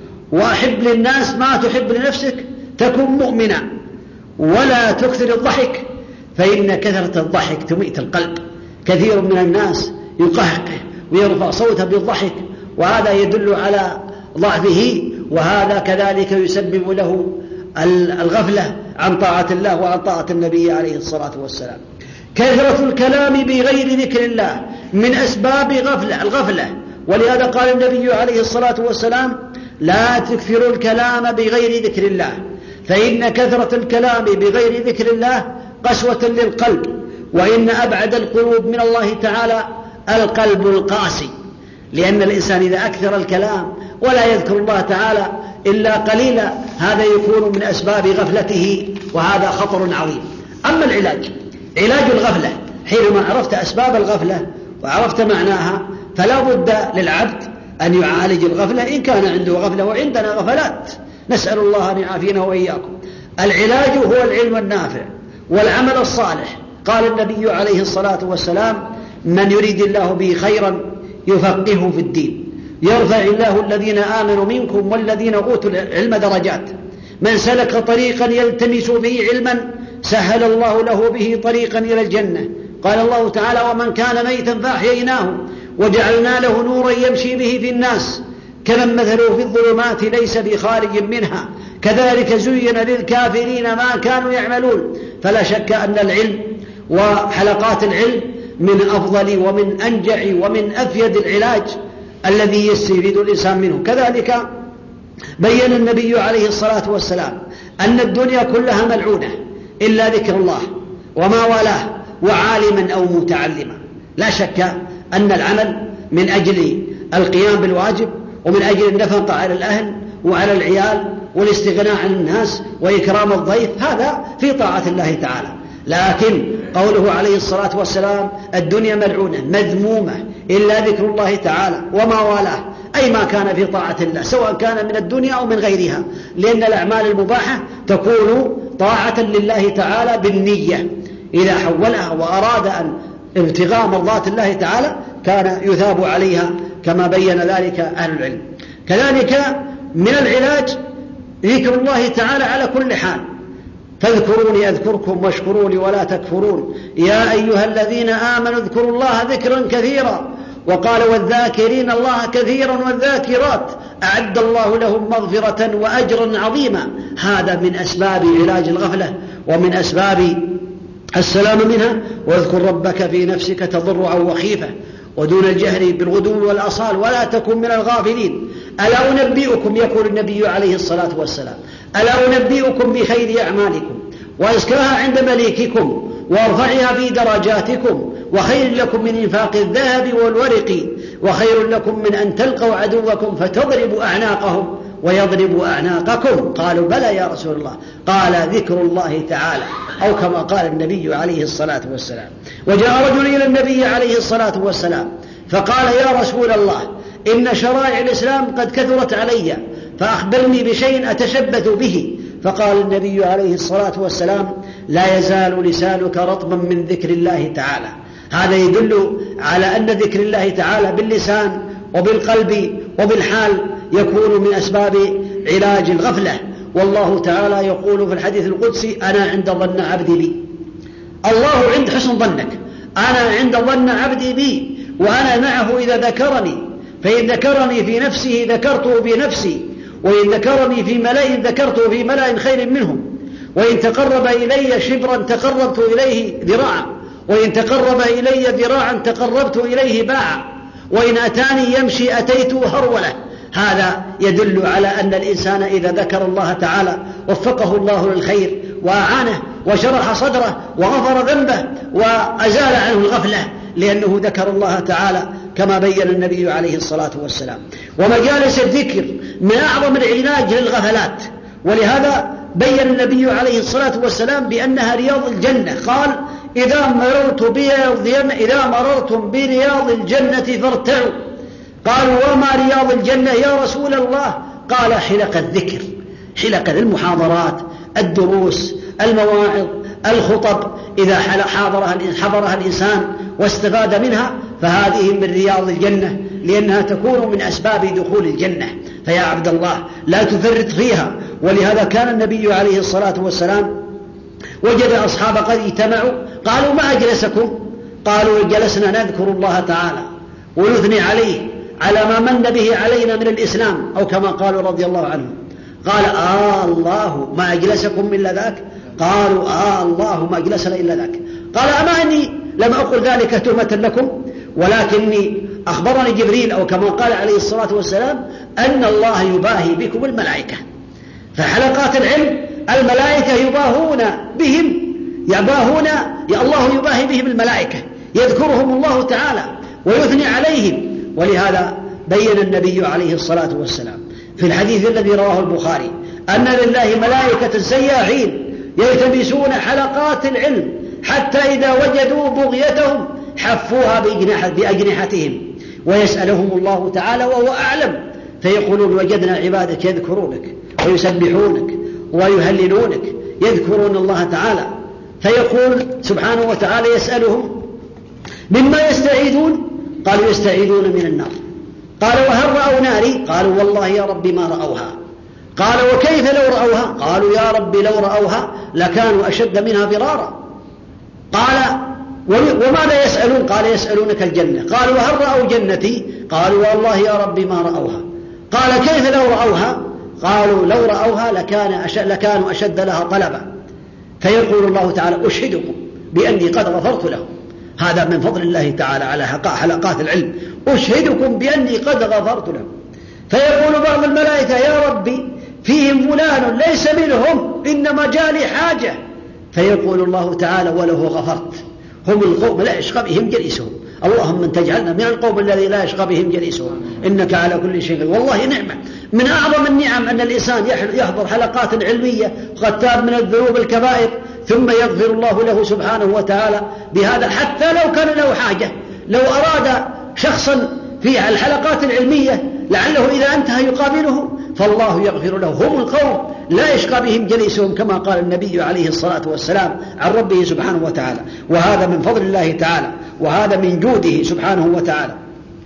وأحب للناس ما تحب لنفسك تكن مؤمنا، ولا تكثر الضحك فإن كثرة الضحك تميت القلب. كثير من الناس يقهقه ويرفع صوته بالضحك، وهذا يدل على ضعفه، وهذا كذلك يسبب له الغفلة عن طاعة الله وعن طاعة النبي عليه الصلاة والسلام. كثرة الكلام بغير ذكر الله من أسباب غفلة الغفلة، ولهذا قال النبي عليه الصلاة والسلام لا تكثروا الكلام بغير ذكر الله، فإن كثرة الكلام بغير ذكر الله قسوة للقلب، وإن أبعد القلوب من الله تعالى القلب القاسي، لأن الإنسان إذا أكثر الكلام ولا يذكر الله تعالى إلا قليلا هذا يكون من أسباب غفلته، وهذا خطر عظيم. أما العلاج، علاج الغفلة، حينما عرفت أسباب الغفلة وعرفت معناها فلا بد للعبد أن يعالج الغفلة إن كان عنده غفلة، وعندنا غفلات، نسأل الله أن يعافينا وإياكم. العلاج هو العلم النافع والعمل الصالح. قال النبي عليه الصلاة والسلام: من يريد الله به خيرا يفقهه في الدين، يرفع الله الذين آمنوا منكم والذين أوتوا العلم درجات، من سلك طريقا يلتمس به علما سهل الله له به طريقا إلى الجنة. قال الله تعالى: ومن كان ميتا فأحييناه وجعلنا له نورا يمشي به في الناس كمن مثله في الظلمات ليس بخارج منها كذلك زين للكافرين ما كانوا يعملون. فلا شك أن العلم وحلقات العلم من أفضل ومن أنجع ومن أفيد العلاج الذي يستفيد الإنسان منه. كذلك بين النبي عليه الصلاة والسلام أن الدنيا كلها ملعونة إلا ذكر الله وما والاه وعالما أو متعلما. لا شك أن العمل من أجل القيام بالواجب ومن أجل النفقة على الأهل وعلى العيال والاستغناء عن الناس وإكرام الضيف هذا في طاعة الله تعالى، لكن قوله عليه الصلاة والسلام الدنيا ملعونة مذمومة إلا ذكر الله تعالى وما والاه، أي ما كان في طاعة الله سواء كان من الدنيا أو من غيرها، لأن الأعمال المباحة تكون طاعة لله تعالى بالنية، إذا حولها وأراد أن ابتغاء مرضات الله تعالى كان يثاب عليها كما بين ذلك أهل العلم. كذلك من العلاج ذكر الله تعالى على كل حال، فاذكروني أذكركم واشكروني ولا تكفرون، يا أيها الذين آمنوا اذكروا الله ذكرا كثيرا، وقال والذاكرين الله كثيرا والذاكرات أعد الله لهم مغفرة وأجرا عظيما. هذا من أسباب علاج الغفلة ومن أسباب السلام منها. واذكر ربك في نفسك تضرعا وخيفة ودون الجهر بالغدو والأصال ولا تكن من الغافلين. ألا أنبئكم، يقول النبي عليه الصلاة والسلام، ألا أنبئكم بخير أعمالكم وأزكاها عند مليككم وارفعها في درجاتكم وخير لكم من إنفاق الذهب والورق وخير لكم من أن تلقوا عدوكم فتضربوا أعناقهم ويضربوا أعناقكم. قالوا بلى يا رسول الله، قال ذكر الله تعالى، أو كما قال النبي عليه الصلاة والسلام. وجاء رجل إلى النبي عليه الصلاة والسلام فقال يا رسول الله إن شرائع الإسلام قد كثرت علي فأخبرني بشيء أتشبث به. فقال النبي عليه الصلاة والسلام لا يزال لسانك رطبا من ذكر الله تعالى. هذا يدل على أن ذكر الله تعالى باللسان وبالقلب وبالحال يكون من أسباب علاج الغفلة. والله تعالى يقول في الحديث القدسي أنا عند ظن عبدي بي. الله عند حسن ظنك، أنا عند ظن عبدي بي وأنا معه إذا ذكرني، فإن ذكرني في نفسه ذكرته بنفسي، وإن ذكرني في ملأ ذكرته في ملأ خير منهم، وإن تقرب إلي شبرا تقربت إليه ذراعا، وإن تقرب إلي ذراعا تقربت إليه باعا، وإن أتاني يمشي أتيته هرولة. هذا يدل على أن الإنسان إذا ذكر الله تعالى وفقه الله للخير وأعانه وشرح صدره وغفر ذنبه وأزال عنه الغفلة، لأنه ذكر الله تعالى كما بين النبي عليه الصلاة والسلام. ومجالس الذكر من أعظم العلاج للغفلات، ولهذا بين النبي عليه الصلاة والسلام بأنها رياض الجنة. قال إذا مررت برياض إذا مررتم برياض الجنة فارتعوا. قالوا وما رياض الجنة يا رسول الله؟ قال حلق الذكر، حلق المحاضرات، الدروس، المواعظ، الخطب، إذا حضرها, حضرها الإنسان واستفاد منها فهذه من رياض الجنة، لأنها تكون من أسباب دخول الجنة. فيا عبد الله لا تفرط فيها. ولهذا كان النبي عليه الصلاة والسلام وجد أصحاب قد اجتمعوا قالوا ما أجلسكم؟ قالوا جلسنا نذكر الله تعالى ونثني عليه على ما من به علينا من الإسلام، أو كما قالوا رضي الله عنهم. قال آه الله ما أجلسكم إلا ذاك؟ قالوا آه الله ما أجلسنا إلا ذاك. قال أما أني لم أقل ذلك تهمة لكم، ولكني أخبرني جبريل أو كما قال عليه الصلاة والسلام أن الله يباهي بكم الملائكة. فحلقات العلم الملائكة يباهون بهم، يباهون يا الله يباهي بهم الملائكة، يذكرهم الله تعالى ويثني عليهم. ولهذا بين النبي عليه الصلاة والسلام في الحديث الذي رواه البخاري أن لله ملائكة سياحين يلتمسون حلقات العلم حتى إذا وجدوا بغيتهم حفوها بأجنحتهم، ويسألهم الله تعالى وهو أعلم، فيقولون وجدنا عبادك يذكرونك ويسبحونك ويهللونك، يذكرون الله تعالى. فيقول سبحانه وتعالى يسألهم مما يستعيذون؟ قالوا يستعيذون من النار. قال وهل رأوا ناري؟ قالوا والله يا رب ما رأوها. قال وكيف لو رأوها؟ قالوا يا رب لو رأوها لكانوا أشد منها ضرارا. قال وماذا يسألون؟ قال يسألونك الجنة. قالوا وهل رأوا جنتي؟ قالوا والله يا رب ما رأوها. قال كيف لو رأوها؟ قالوا لو رأوها لكان أشد لكانوا أشد لها طلبا. فيقول الله تعالى أشهدكم بأني قد غفرت لهم. هذا من فضل الله تعالى على حلقات العلم، أشهدكم بأني قد غفرت لهم. فيقول بعض الملائكة يا ربي فيهم فلان ليس منهم إنما جالي حاجة. فيقول الله تعالى وله غفرت. هم القوم لا يشقى بهم جليسهم، اللهم ان تجعلنا من القوم الذي لا يشقى بهم جليسهم إنك على كل شيء. والله نعمة من أعظم النعم أن الإنسان يحضر حلقات علمية وقد تاب من الذنوب الكبائر ثم يغفر الله له سبحانه وتعالى بهذا، حتى لو كان له حاجة. لو أراد شخصا في الحلقات العلمية لعله إذا انتهى يقابله فالله يغفر له. هم القوم لا يشقى بهم جليسهم كما قال النبي عليه الصلاة والسلام عن ربه سبحانه وتعالى. وهذا من فضل الله تعالى، وهذا من جوده سبحانه وتعالى.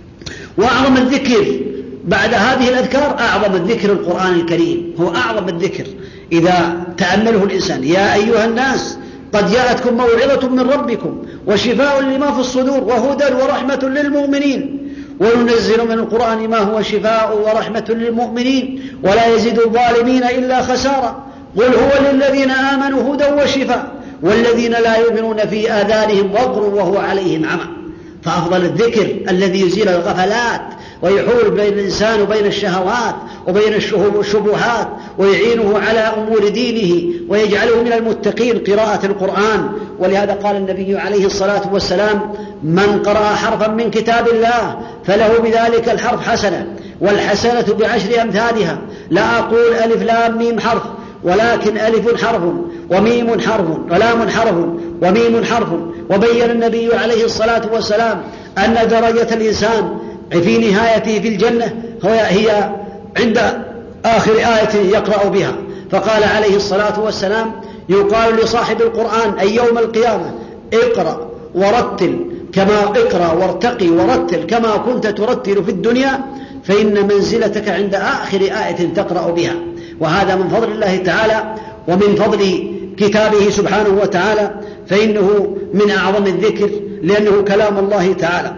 وأعظم الذكر بعد هذه الأذكار أعظم الذكر القرآن الكريم، هو أعظم الذكر إذا تأمله الإنسان. يا أيها الناس قد جاءتكم موعظة من ربكم وشفاء لما في الصدور وهدى ورحمة للمؤمنين وننزل من القرآن ما هو شفاء ورحمة للمؤمنين ولا يزيد الظالمين إلا خسارا. قل هو للذين آمنوا هدى وشفاء والذين لا يؤمنون في آذانهم وقر وهو عليهم عمى. فأفضل الذكر الذي يزيل الغفلات ويحول بين الإنسان وبين الشهوات وبين الشبهات ويعينه على أمور دينه ويجعله من المتقين قراءة القرآن. ولهذا قال النبي عليه الصلاة والسلام من قرأ حرفا من كتاب الله فله بذلك الحرف حسنة والحسنة بعشر أمثالها. لا أقول ألف لام ميم حرف ولكن ألف حرف وميم حرف ولام حرف وميم حرف. وبين النبي عليه الصلاة والسلام أن درجة الإنسان في نهايته في الجنة هي عند آخر آية يقرأ بها. فقال عليه الصلاة والسلام يقال لصاحب القرآن أي يوم القيامة اقرأ ورتل كما اقرأ وارتقي ورتل كما كنت ترتل في الدنيا فإن منزلتك عند آخر آية تقرأ بها. وهذا من فضل الله تعالى ومن فضل كتابه سبحانه وتعالى، فإنه من أعظم الذكر لأنه كلام الله تعالى.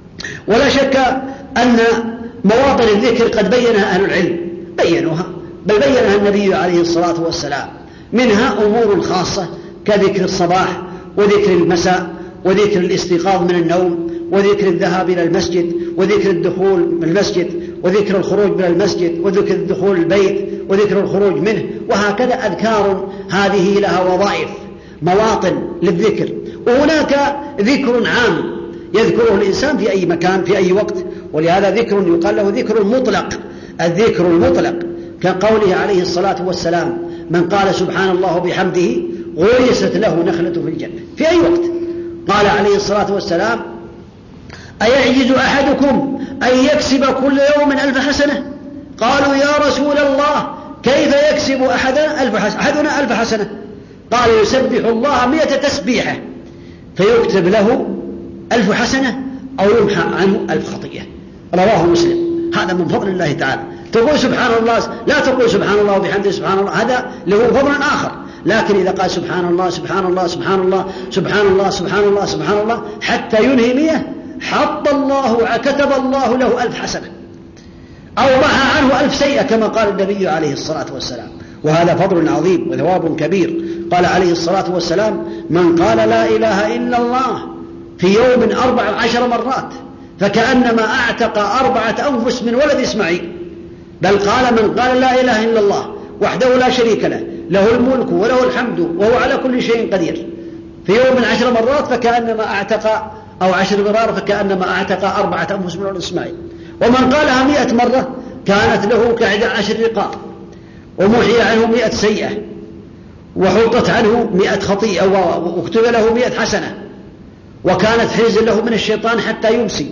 ولا شك أن مواطن الذكر قد بينها أهل العلم، بينوها بل بينها النبي عليه الصلاة والسلام. منها أمور خاصة كذكر الصباح وذكر المساء وذكر الاستيقاظ من النوم وذكر الذهاب إلى المسجد وذكر الدخول من المسجد وذكر الخروج من المسجد وذكر الدخول البيت وذكر الخروج منه، وهكذا أذكار هذه لها وظائف مواطن للذكر. وهناك ذكر عام يذكره الإنسان في أي مكان في أي وقت، ولهذا ذكر يقال له ذكر المطلق. الذكر المطلق كقوله عليه الصلاة والسلام من قال سبحان الله بحمده غرست له نخلة في الجنة في أي وقت. قال عليه الصلاة والسلام أيعجز أحدكم أن يكسب كل يوم ألف حسنة؟ قالوا يا رسول الله كيف يكسب أحدنا ألف حسنة, أحدنا ألف حسنة؟ قال يسبح الله مئة تسبيحة فيكتب له ألف حسنة أو يمحى عنه ألف خطيئة. رواه مسلم. هذا من فضل الله تعالى. تقول سبحان الله لا تقول سبحان الله وبحمده سبحان الله، هذا له فضل آخر. لكن إذا قال سبحان الله سبحان الله سبحان الله سبحان الله سبحان الله سبحان الله حتى ينهي مئة حط الله كتب الله له ألف حسنة أو محى عنه ألف سيئة كما قال النبي عليه الصلاة والسلام. وهذا فضل عظيم وثواب كبير. قال عليه الصلاة والسلام من قال لا إله إلا الله في يوم أربع عشر مرات فكأنما أعتق أربعة أنفس من ولد إسماعيل. بل قال من قال لا إله إلا الله وحده لا شريك له له الملك وله الحمد وهو على كل شيء قدير في يوم عشر مرات فكأنما أعتق أو عشر مرار فكأنما أعتق أربعة أنفس من ولد إسماعيل. ومن قالها مئة مرة كانت له كعد عشر رقاب ومحي عنه مئة سيئة وحطت عنه مئة خطيئة واكتب له مئة حسنة وكانت حرزا له من الشيطان حتى يمسي.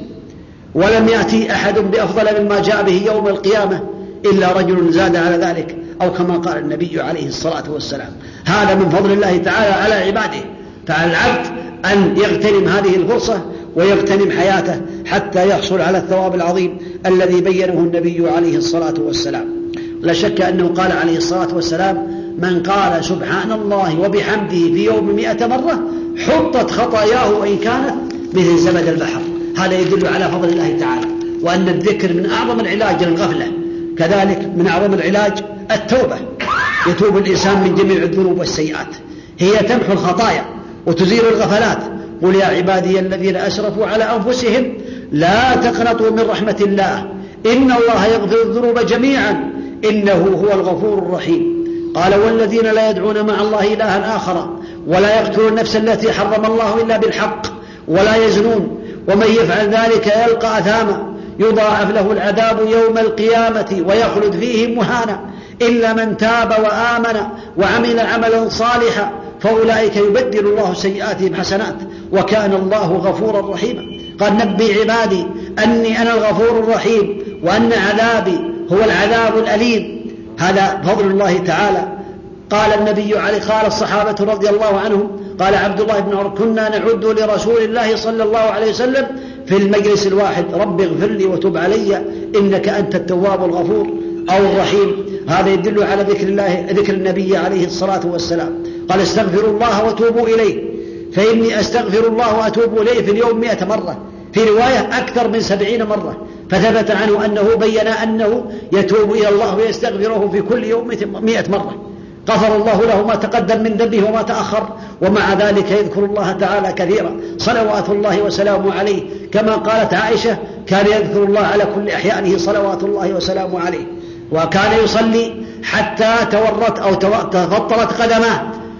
ولم يأتي أحد بأفضل مما جاء به يوم القيامة إلا رجل زاد على ذلك أو كما قال النبي عليه الصلاة والسلام. هذا من فضل الله تعالى على عباده. فعلى العبد أن يغتنم هذه الفرصة ويغتنم حياته حتى يحصل على الثواب العظيم الذي بينه النبي عليه الصلاة والسلام. لا شك أنه قال عليه الصلاة والسلام من قال سبحان الله وبحمده في يوم مئة مرة حطت خطاياه وإن كانت مثل زبد البحر. هذا يدل على فضل الله تعالى وأن الذكر من أعظم العلاج للغفلة. كذلك من أعظم العلاج التوبة. يتوب الإنسان من جميع الذنوب والسيئات، هي تمحو الخطايا وتزيل الغفلات. قل يا عبادي الذين أسرفوا على أنفسهم لا تقنطوا من رحمة الله إن الله يغفر الذنوب جميعا إنه هو الغفور الرحيم. قال والذين لا يدعون مع الله إلها آخر ولا يقتلون النفس التي حرم الله إلا بالحق ولا يزنون ومن يفعل ذلك يلقى أثاما يضاعف له العذاب يوم القيامة ويخلد فيه مهانا إلا من تاب وآمن وعمل عملا صالحا فأولئك يبدل الله سيئاتهم حسنات وكان الله غفورا رحيما. قال نبي عبادي أني أنا الغفور الرحيم وأن عذابي هو العذاب الأليم. هذا فضل الله تعالى. قال النبي عليه قال الصحابة رضي الله عنهم قال عبد الله بن عمر كنا نعد لرسول الله صلى الله عليه وسلم في المجلس الواحد رب اغفر لي وتب علي إنك أنت التواب الغفور أو الرحيم. هذا يدل على ذكر الله ذكر النبي عليه الصلاة والسلام. قال استغفروا الله وتوبوا إليه فإني أستغفر الله وأتوب إليه في اليوم مئة مرة، في رواية أكثر من سبعين مرة. فثبت عنه أنه بين أنه يتوب إلى الله ويستغفره في كل يوم مئة مرة. غفر الله له ما تقدم من ذنبه وما تأخر ومع ذلك يذكر الله تعالى كثيرا صلوات الله وسلامه عليه. كما قالت عائشة كان يذكر الله على كل أحيانه صلوات الله وسلامه عليه وكان يصلي حتى تورت أو تفطرت قدماه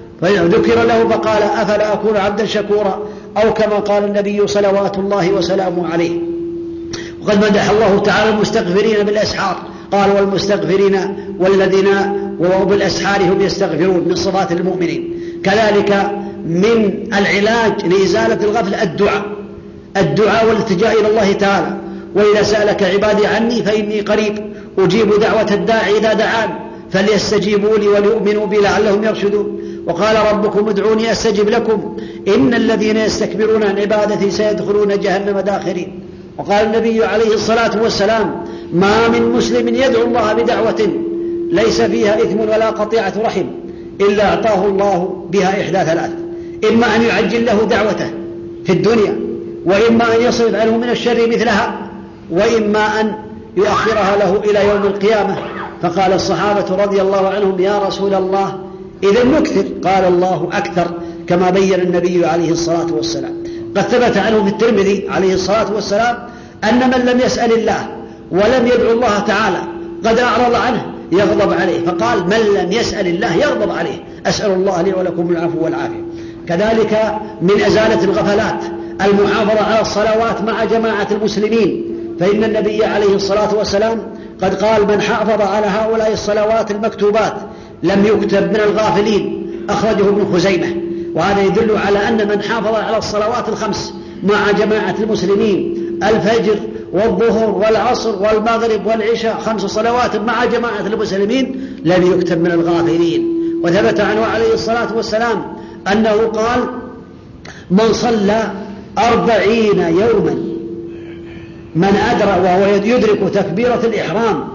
فذكر له فقال أفلا أكون عبدا شكورا أو كما قال النبي صلوات الله وسلامه عليه. وقد مدح الله تعالى المستغفرين بالأسحار قال والمستغفرين والذين وبالأسحار هم يستغفرون من صفات المؤمنين. كذلك من العلاج لإزالة الغفلة الدعاء الدعاء والالتجاء إلى الله تعالى وإذا سألك عبادي عني فإني قريب أجيب دعوة الداعي إذا دعان فليستجيبوا لي وليؤمنوا بي لعلهم يرشدون. وقال ربكم ادعوني أستجب لكم إن الذين يستكبرون عن عبادتي سيدخلون جهنم داخرين. وقال النبي عليه الصلاة والسلام ما من مسلم يدعو الله بدعوة ليس فيها إثم ولا قطيعة رحم إلا أعطاه الله بها إحدى ثلاث: إما أن يعجل له دعوته في الدنيا وإما أن يصرف عنه من الشر مثلها وإما أن يؤخرها له إلى يوم القيامة. فقال الصحابة رضي الله عنهم يا رسول الله إذا نكثر؟ قال الله أكثر كما بين النبي عليه الصلاة والسلام. قد ثبت عنه في الترمذي عليه الصلاة والسلام أن من لم يسأل الله ولم يدعو الله تعالى قد أعرض عنه يغضب عليه، فقال من لم يسأل الله يغضب عليه. أسأل الله لي ولكم العفو والعافية. كذلك من أزالة الغفلات المحافظة على الصلوات مع جماعة المسلمين، فإن النبي عليه الصلاة والسلام قد قال من حافظ على هؤلاء الصلوات المكتوبات لم يكتب من الغافلين، أخرجه ابن خزيمة. وهذا يدل على أن من حافظ على الصلوات الخمس مع جماعة المسلمين الفجر والظهر والعصر والمغرب والعشاء خمس صلوات مع جماعة المسلمين لم يكتب من الغافلين. وثبت عنه عليه الصلاة والسلام أنه قال من صلى أربعين يوما من أدرى وهو يدرك تكبيرة الإحرام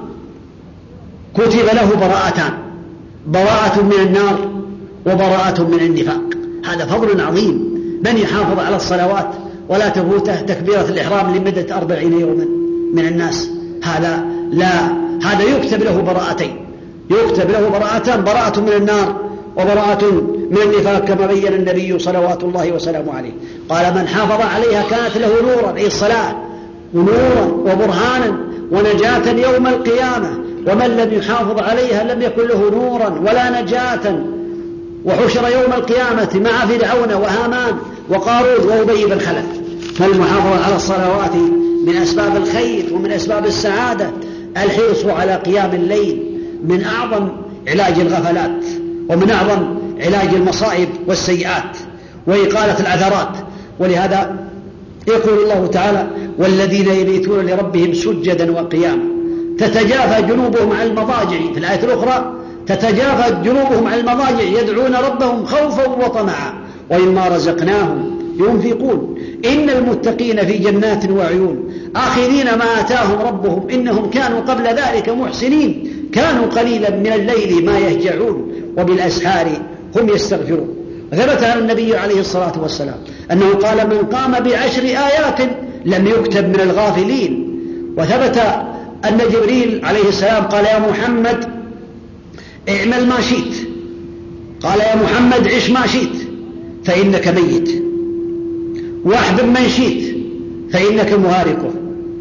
كتب له براءتان: براءة من النار وبراءة من النفاق. هذا فضل عظيم. من يحافظ على الصلوات ولا تفوته تكبيرة الإحرام لمدة أربعين يوما من الناس، هذا لا هذا يكتب له براءتين، يكتب له براءتان: براءة من النار وبراءة من النفاق كما بين النبي صلوات الله وسلامه عليه. قال من حافظ عليها كانت له نورا، أي الصلاة، ونورا وبرهانا ونجاة يوم القيامة، ومن لم يحافظ عليها لم يكن له نورا ولا نجاة. وحشر يوم القيامة مع فرعون وهامان وقارون وأبي بن خلف. فالمحافظة على الصلوات من أسباب الخير ومن أسباب السعادة. الحرص على قيام الليل من أعظم علاج الغفلات ومن أعظم علاج المصائب والسيئات وإقالة العثرات. ولهذا يقول الله تعالى: والذين يبيتون لربهم سجدا وقياما تتجافى جنوبهم عن المضاجع. في الآية الأخرى: تتجافى جنوبهم عن المضاجع يدعون ربهم خوفا وطمعا ومما رزقناهم ينفقون إن المتقين في جنات وعيون آخذين ما آتاهم ربهم إنهم كانوا قبل ذلك محسنين كانوا قليلا من الليل ما يهجعون وبالأسحار هم يستغفرون. ثبت عن النبي عليه الصلاة والسلام أنه قال: من قام بعشر آيات لم يكتب من الغافلين. وثبت أن جبريل عليه السلام قال: يا محمد اعمل ما شئت، قال: يا محمد عش ما شئت فإنك ميت، واحبب من شئت فإنك مهارقه،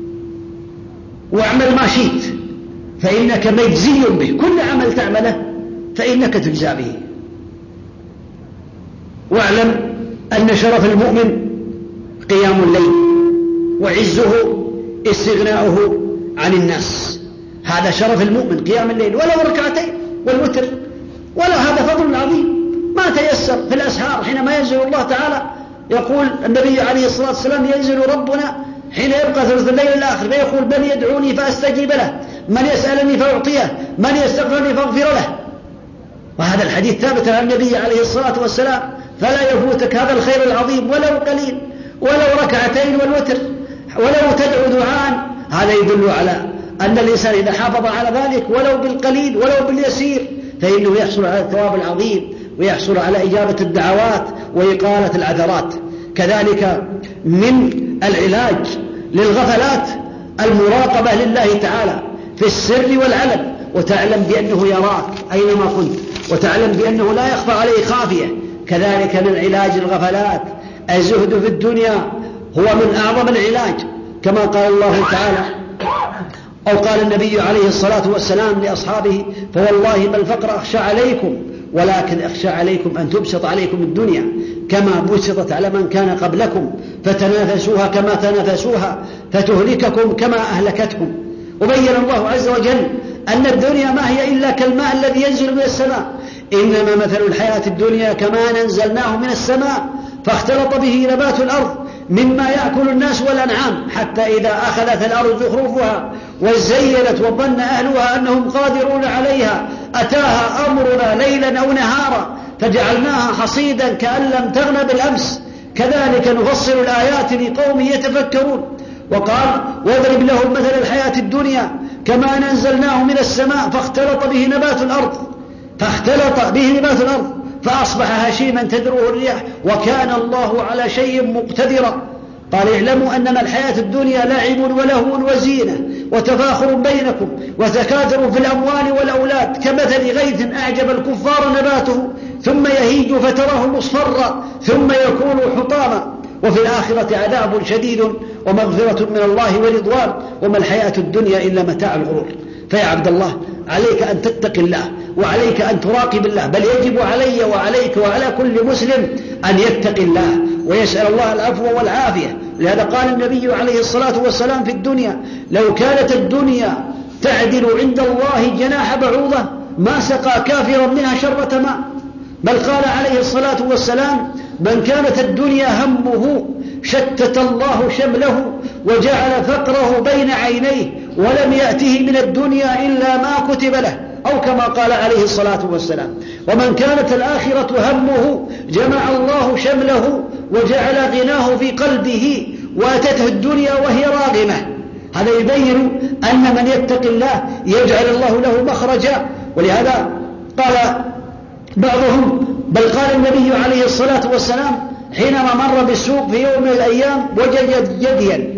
واعمل ما شئت فإنك مجزي به، كل عمل تعمله فإنك تجزى به. واعلم أن شرف المؤمن قيام الليل وعزه استغناؤه عن الناس. هذا شرف المؤمن قيام الليل ولو ركعتين والوتر، ولا هذا فضل عظيم ما تيسر في الأسحار حينما ينزل الله تعالى. يقول النبي عليه الصلاة والسلام: ينزل ربنا حين يبقى ثلث الليل الآخر فيقول: من يدعوني فأستجيب له، من يسألني فأعطيه، من يستغفرني فاغفر له. وهذا الحديث ثابت عن النبي عليه الصلاة والسلام، فلا يفوتك هذا الخير العظيم ولو قليل، ولو ركعتين والوتر، ولو تدعو دعاء. هذا يدل على أن الإنسان إذا حافظ على ذلك ولو بالقليل ولو باليسير فإنه يحصل على الثواب العظيم ويحصل على إجابة الدعوات وإقالة العثرات. كذلك من العلاج للغفلات المراقبة لله تعالى في السر والعلن، وتعلم بأنه يراك أينما كنت، وتعلم بأنه لا يخفى عليه خافية. كذلك من علاج الغفلات الزهد في الدنيا هو من أعظم العلاج، كما قال الله تعالى أو قال النبي عليه الصلاة والسلام لأصحابه: فوالله ما الفقر أخشى عليكم ولكن أخشى عليكم أن تبسط عليكم الدنيا كما بسطت على من كان قبلكم فتنافسوها كما تنافسوها فتهلككم كما أهلكتكم. وبين الله عز وجل أن الدنيا ما هي إلا كالماء الذي ينزل من السماء، إنما مثل الحياة الدنيا كما ننزلناه من السماء فاختلط به نبات الأرض مما يأكل الناس والأنعام حتى إذا أخذت الأرض زخرفها وزينت وظن أهلها أنهم قادرون عليها أتاها أمرنا ليلا أو نهارا فجعلناها حصيدا كأن لم تغن بالأمس كذلك نفصل الآيات لقوم يتفكرون. وقال: واضرب لهم مثل الحياة الدنيا كما ننزلناه من السماء فاختلط به نبات الأرض فاختلط به نبات الأرض فأصبح هشيما تذروه الرياح وكان الله على شيء مقتدرا. قال: اعلموا أنما الحياة الدنيا لعب ولهو وزينة وتفاخر بينكم وتكاثر في الأموال والأولاد كمثل غيث أعجب الكفار نباته ثم يهيج فتراه مصفرا ثم يكون حطاما وفي الآخرة عذاب شديد ومغفرة من الله ورضوان وما الحياة الدنيا إلا متاع الغرور. فيا عبد الله عليك أن تتقي الله وعليك أن تراقب الله، بل يجب علي وعليك وعلى كل مسلم أن يتقي الله ويسأل الله العفو والعافية. لهذا قال النبي عليه الصلاة والسلام في الدنيا: لو كانت الدنيا تعدل عند الله جناح بعوضة ما سقى كافرا منها شربة ماء. بل قال عليه الصلاة والسلام: من كانت الدنيا همه شتت الله شمله وجعل فقره بين عينيه ولم يأته من الدنيا إلا ما كتب له، أو كما قال عليه الصلاة والسلام: ومن كانت الآخرة همه جمع الله شمله وجعل غناه في قلبه وأتته الدنيا وهي راغمة. هذا يبين أن من يتق الله يجعل الله له مخرجا. ولهذا قال بعضهم، بل قال النبي عليه الصلاة والسلام حينما مر بالسوق في يوم من الأيام وجد جديا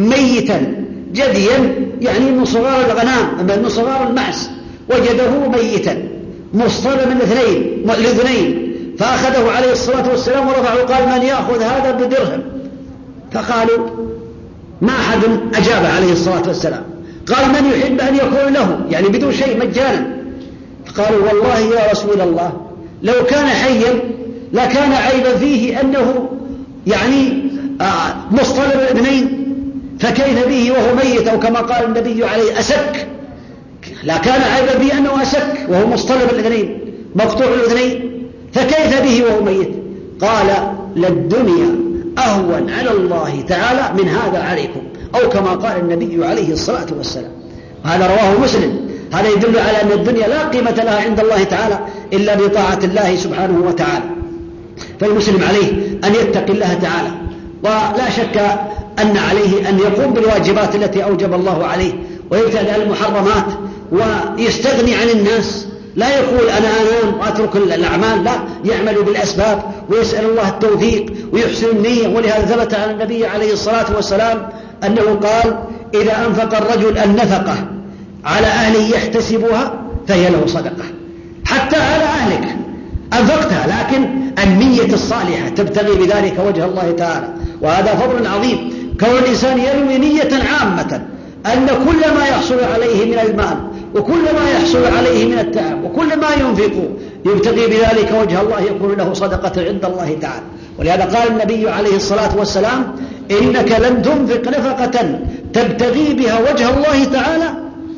ميتا، جديا يعني من صغار الغنام من صغار المعز، وجده ميتا مصطلما الاثنين الاثنين فأخذه عليه الصلاة والسلام ورفعه قال: من يأخذ هذا بدرهم؟ فقالوا ما أحد أجاب عليه الصلاة والسلام. قال من يحب أن يكون له، يعني بدون شيء مجانا. قالوا والله يا رسول الله لو كان حيا لكان عيبا فيه أنه يعني مصطلب الأذنين، فكيف به وهو ميت، أو كما قال النبي عليه أسك، لا كان عيبا به أنه أسك وهو مصطلب الأذنين مقطوع الأذنين، فكيف به وهو ميت؟ قال للدنيا أهون على الله تعالى من هذا عليكم، أو كما قال النبي عليه الصلاة والسلام. هذا رواه مسلم. هذا يدل على أن الدنيا لا قيمة لها عند الله تعالى إلا بطاعة الله سبحانه وتعالى. فالمسلم عليه أن يتقي الله تعالى، ولا شك أن عليه أن يقوم بالواجبات التي أوجب الله عليه، ويبتعد عن المحرمات، ويستغني عن الناس. لا يقول أنا أنام وأترك الأعمال، لا، يعمل بالأسباب ويسأل الله التوفيق ويحسن النية. ولهذا ثبت عن النبي عليه الصلاة والسلام أنه قال إذا أنفق الرجل النفقة على أهله يحتسبها فهي له صدقة. حتى على أهلك أنفقتها، لكن النية الصالحة تبتغي بذلك وجه الله تعالى، وهذا فضل عظيم. كون الإنسان ينوي نية عامة أن كل ما يحصل عليه من المال وكل ما يحصل عليه من التعب وكل ما ينفق يبتغي بذلك وجه الله يكون له صدقة عند الله تعالى. ولهذا قال النبي عليه الصلاة والسلام إنك لن تنفق نفقة تبتغي بها وجه الله تعالى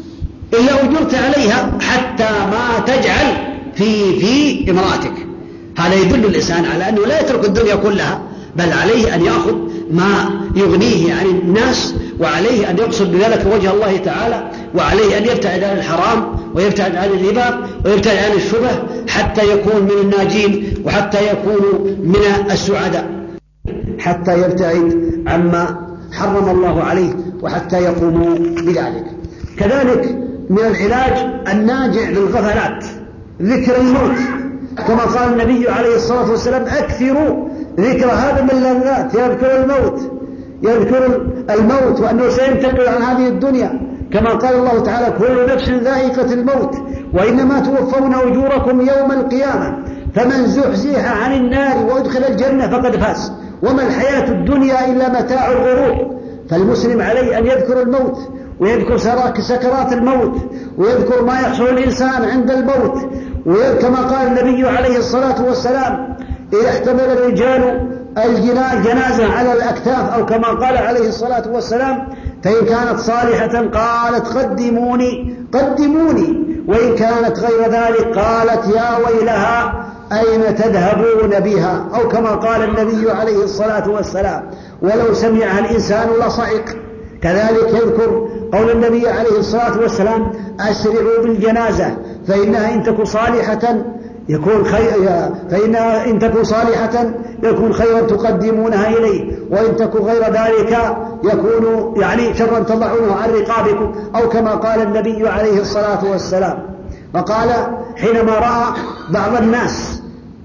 إلا أجرت عليها حتى ما تجعل في في امرأتك. هذا يدل الإنسان على أنه لا يترك الدنيا كلها، بل عليه أن يأخذ ما يغنيه عن الناس، وعليه أن يقصد بذلك وجه الله تعالى، وعليه أن يبتعد عن الحرام ويبتعد عن الربا ويبتعد عن الشبه حتى يكون من الناجين وحتى يكون من السعداء، حتى يبتعد عما حرم الله عليه وحتى يقوموا بذلك. كذلك من العلاج الناجع للغفلات ذكر الموت، كما قال النبي عليه الصلاة والسلام أكثروا ذكر هذا من اللذات، يذكر الموت يذكر الموت وأنه سينتقل عن هذه الدنيا، كما قال الله تعالى كل نفس ذائقة الموت وإنما توفون أجوركم يوم القيامة فمن زحزح عن النار وأدخل الجنة فقد فاز وما الحياة الدنيا إلا متاع الغرور. فالمسلم عليه أن يذكر الموت ويذكر سكرات الموت ويذكر ما يحصل الإنسان عند الموت، وكما قال النبي عليه الصلاة والسلام إذا احتمل الرجال الجنازة على الأكتاف، أو كما قال عليه الصلاة والسلام فإن كانت صالحة قالت قدموني قدموني، وإن كانت غير ذلك قالت يا ويلها أين تذهبون بها، أو كما قال النبي عليه الصلاة والسلام ولو سمعها الإنسان لصعق. كذلك يذكر قول النبي عليه الصلاة والسلام أسرعوا بالجنازة فإنها إن تكون صالحة يكون خير، فإنها إن تكون صالحة يكون خيرا تقدمونها إليه، وإن تكون غير ذلك يكون يعني شرا تضعونه عن رقابكم، أو كما قال النبي عليه الصلاة والسلام. وقال حينما رأى بعض الناس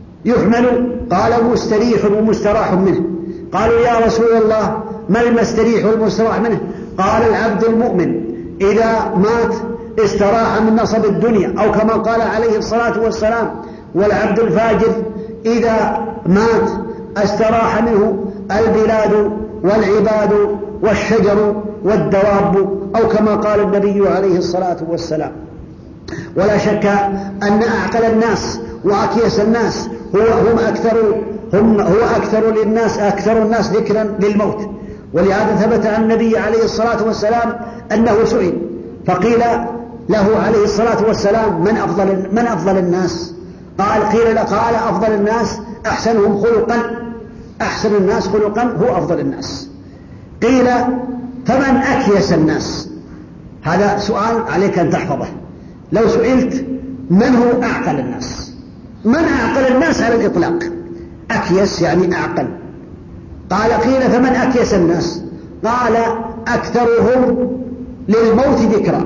يحمل قال مستريح ومستراح منه، قالوا يا رسول الله ما المستريح والمستراح منه؟ قال العبد المؤمن إذا مات استراح من نصب الدنيا، أو كما قال عليه الصلاة والسلام والعبد الفاجر إذا مات استراح منه البلاد والعباد والشجر والدواب، أو كما قال النبي عليه الصلاة والسلام. ولا شك أن أعقل الناس وأكيس الناس هو هم أكثر هم هو أكثر للناس أكثر الناس ذكرا للموت. ولهذا ثبت عن النبي عليه الصلاة والسلام أنه سئل فقيل له عليه الصلاة والسلام من أفضل من أفضل الناس؟ قال قيل قال أفضل الناس أحسنهم خلقا، أحسن الناس خلقا هو أفضل الناس. قيل فمن أكيس الناس؟ هذا سؤال عليك أن تحفظه. لو سئلت من هو أعقل الناس؟ من أعقل الناس على الإطلاق؟ أكيس يعني أعقل. قال قيل فمن أكيس الناس؟ قال أكثرهم للموت ذكرا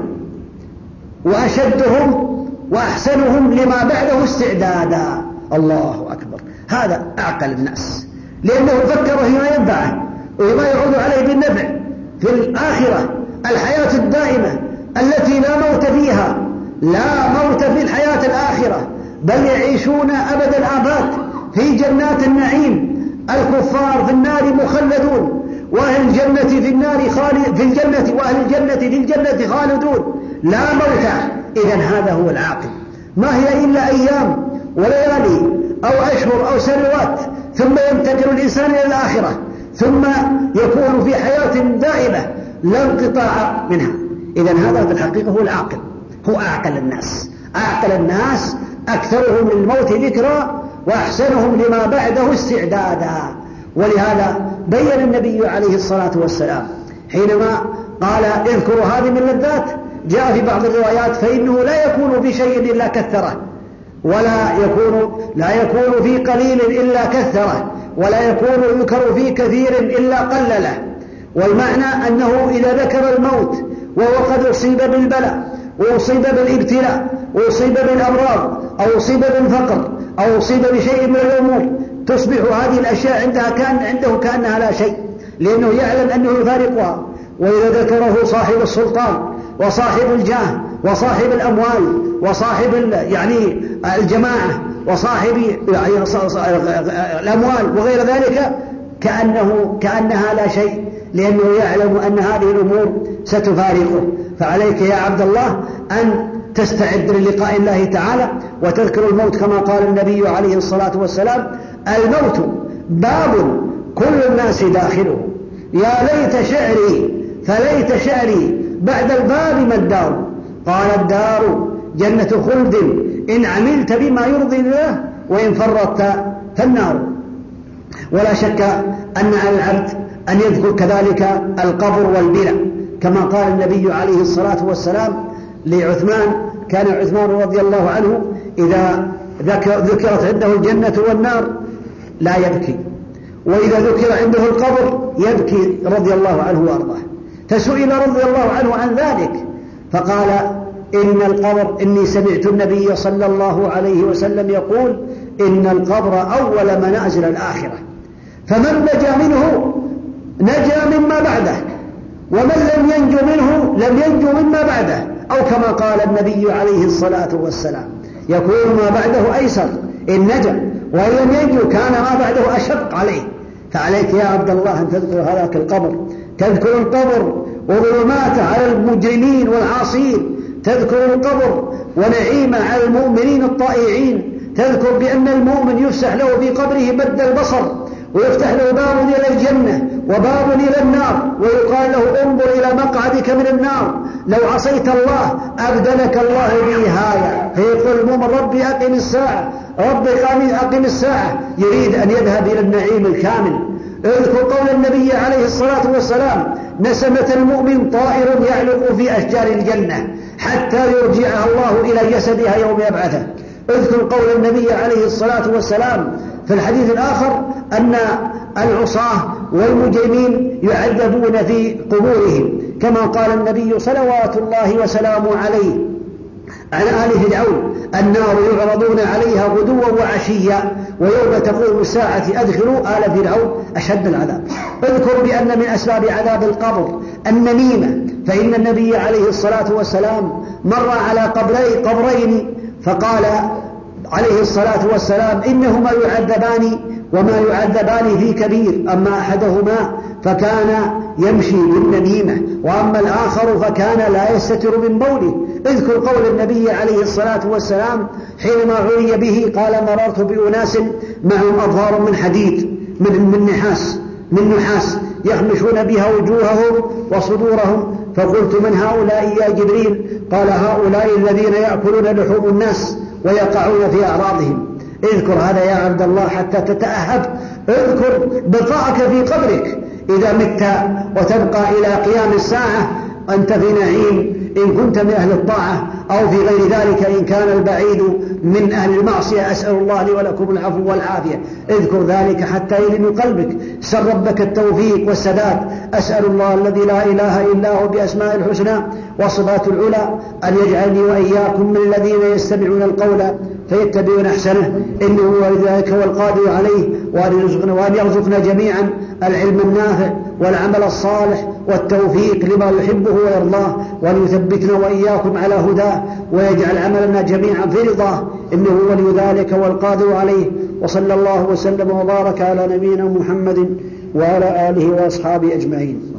وأشدهم وأحسنهم لما بعده استعدادا. الله أكبر، هذا أعقل الناس، لأنه فكر فيما ينفعه وما يعود عليه بالنفع في الآخرة، الحياة الدائمة التي لا موت فيها، لا موت في الحياة الآخرة، بل يعيشون أبد الآباد في جنات النعيم. الكفار في النار مخلدون وأهل الجنة في النار خالد في الجنة وأهل الجنة في الجنة خالدون لا موت. إذن هذا هو العاقل. ما هي إلا أيام وليالي أو أشهر أو سنوات، ثم ينتقل الإنسان إلى الآخرة، ثم يكون في حياة دائمة لا انقطاع منها. إذن هذا في الحقيقة هو العاقل، هو أعقل الناس. أعقل الناس أكثرهم للموت ذكرى وأحسنهم لما بعده استعدادا. ولهذا بين النبي عليه الصلاة والسلام حينما قال اذكروا هذه من اللذات، جاء في بعض الروايات فإنه لا يكون في شيء إلا كثره، ولا يكون لا يكون في قليل إلا كثره، ولا يكون يذكر في كثير إلا قلله. والمعنى أنه إذا ذكر الموت وهو قد أصيب بالبلاء وأصيب بالابتلاء وأصيب بالأمراض أو أصيب بالفقر أو أصيب بشيء من الأمور، تصبح هذه الأشياء عندها كان عنده كأنها لا شيء، لأنه يعلم أنه يفارقها. وإذا ذكره صاحب السلطان وصاحب الجاه وصاحب الأموال وصاحب يعني الجماعة وصاحب يعني الأموال وغير ذلك كأنه كأنها لا شيء، لأنه يعلم أن هذه الأمور ستفارقه. فعليك يا عبد الله أن تستعد للقاء الله تعالى وتذكر الموت كما قال النبي عليه الصلاة والسلام: الموت باب كل الناس داخله، يا ليت شعري فليت شعري بعد الباب ما الدار. قال: الدار جنة خلد إن عملت بما يرضي الله وإن فرطت فالنار. ولا شك أن على العبد أن يذكر كذلك القبر والبلى، كما قال النبي عليه الصلاة والسلام لعثمان: كان عثمان رضي الله عنه إذا ذكرت عنده الجنة والنار لا يبكي، وإذا ذكر عنده القبر يبكي رضي الله عنه وأرضاه. فسئل رضي الله عنه عن ذلك فقال: إن القبر إني سمعت النبي صلى الله عليه وسلم يقول: إن القبر أول منازل الآخرة، فمن نجا منه نجا مما بعده، ومن لم ينجو منه لم ينجو مما بعده، أو كما قال النبي عليه الصلاة والسلام: يكون ما بعده أيسر إن نجا، وإن لم ينجو كان ما بعده أشق عليه. فعليك يا عبد الله أن تذكر هذاك القبر، تذكر القبر وظلماته على المجرمين والعاصين، تذكر القبر ونعيمه على المؤمنين الطائعين، تذكر بأن المؤمن يفسح له في قبره مد البصر، ويفتح له باب إلى الجنة وباب إلى النار، ويقال له: انظر إلى مقعدك من النار، لو عصيت الله أبدلك الله به هذا. فيقول المؤمن: ربي أقم الساعة، ربي أقم الساعة، يريد أن يذهب إلى النعيم الكامل. اذكر قول النبي عليه الصلاة والسلام: نسمة المؤمن طائر يعلق في أشجار الجنة حتى يرجعها الله إلى جسدها يوم يبعثه. اذكر قول النبي عليه الصلاة والسلام في الحديث الآخر أن العصاة والمجرمين يعذبون في قبورهم، كما قال النبي صلوات الله وسلامه عليه عن آل فرعون: النار يعرضون عليها غدوا وعشيا ويوم تقوم الساعة أدخلوا آل فرعون أشد العذاب. اذكر بأن من أسباب عذاب القبر النميمة، فإن النبي عليه الصلاة والسلام مر على قبرين, قبرين فقال عليه الصلاة والسلام: إنهما يعذبان وما يعذبان في كبير، أما أحدهما فكان يمشي بالنميمة، وأما الآخر فكان لا يستتر من بوله. اذكر قول النبي عليه الصلاة والسلام حينما عري به قال: مررت بأناس معهم أظهار من حديد من, من نحاس من نحاس يخمشون بها وجوههم وصدورهم، فقلت: من هؤلاء يا جبريل؟ قال: هؤلاء الذين يأكلون لحوم الناس ويقعون في أعراضهم. اذكر هذا يا عبد الله حتى تتأهب. اذكر بقاءك في قبرك إذا مت وتبقى إلى قيام الساعة أنت في نعيم إن كنت من أهل الطاعة، أو في غير ذلك إن كان البعيد من أهل المعصية. أسأل الله لي ولكم العفو والعافية. اذكر ذلك حتى يلين قلبك. سل ربك التوفيق والسداد. أسأل الله الذي لا إله إلا هو بأسماء الحسنى وصفات العلى أن يجعلني وإياكم من الذين يستمعون القول فيتبعون أحسنه، إنه هو ذلك والقادر عليه، وأن يرزقنا جميعا العلم النافع والعمل الصالح والتوفيق لما يحبه ويرضاه، وأن يثبتنا وإياكم على هداه، ويجعل عملنا جميعا في رضاه، إنه ولي ذلك والقادر عليه. وصلى الله وسلم وبارك على نبينا محمد وعلى آله وأصحابه أجمعين.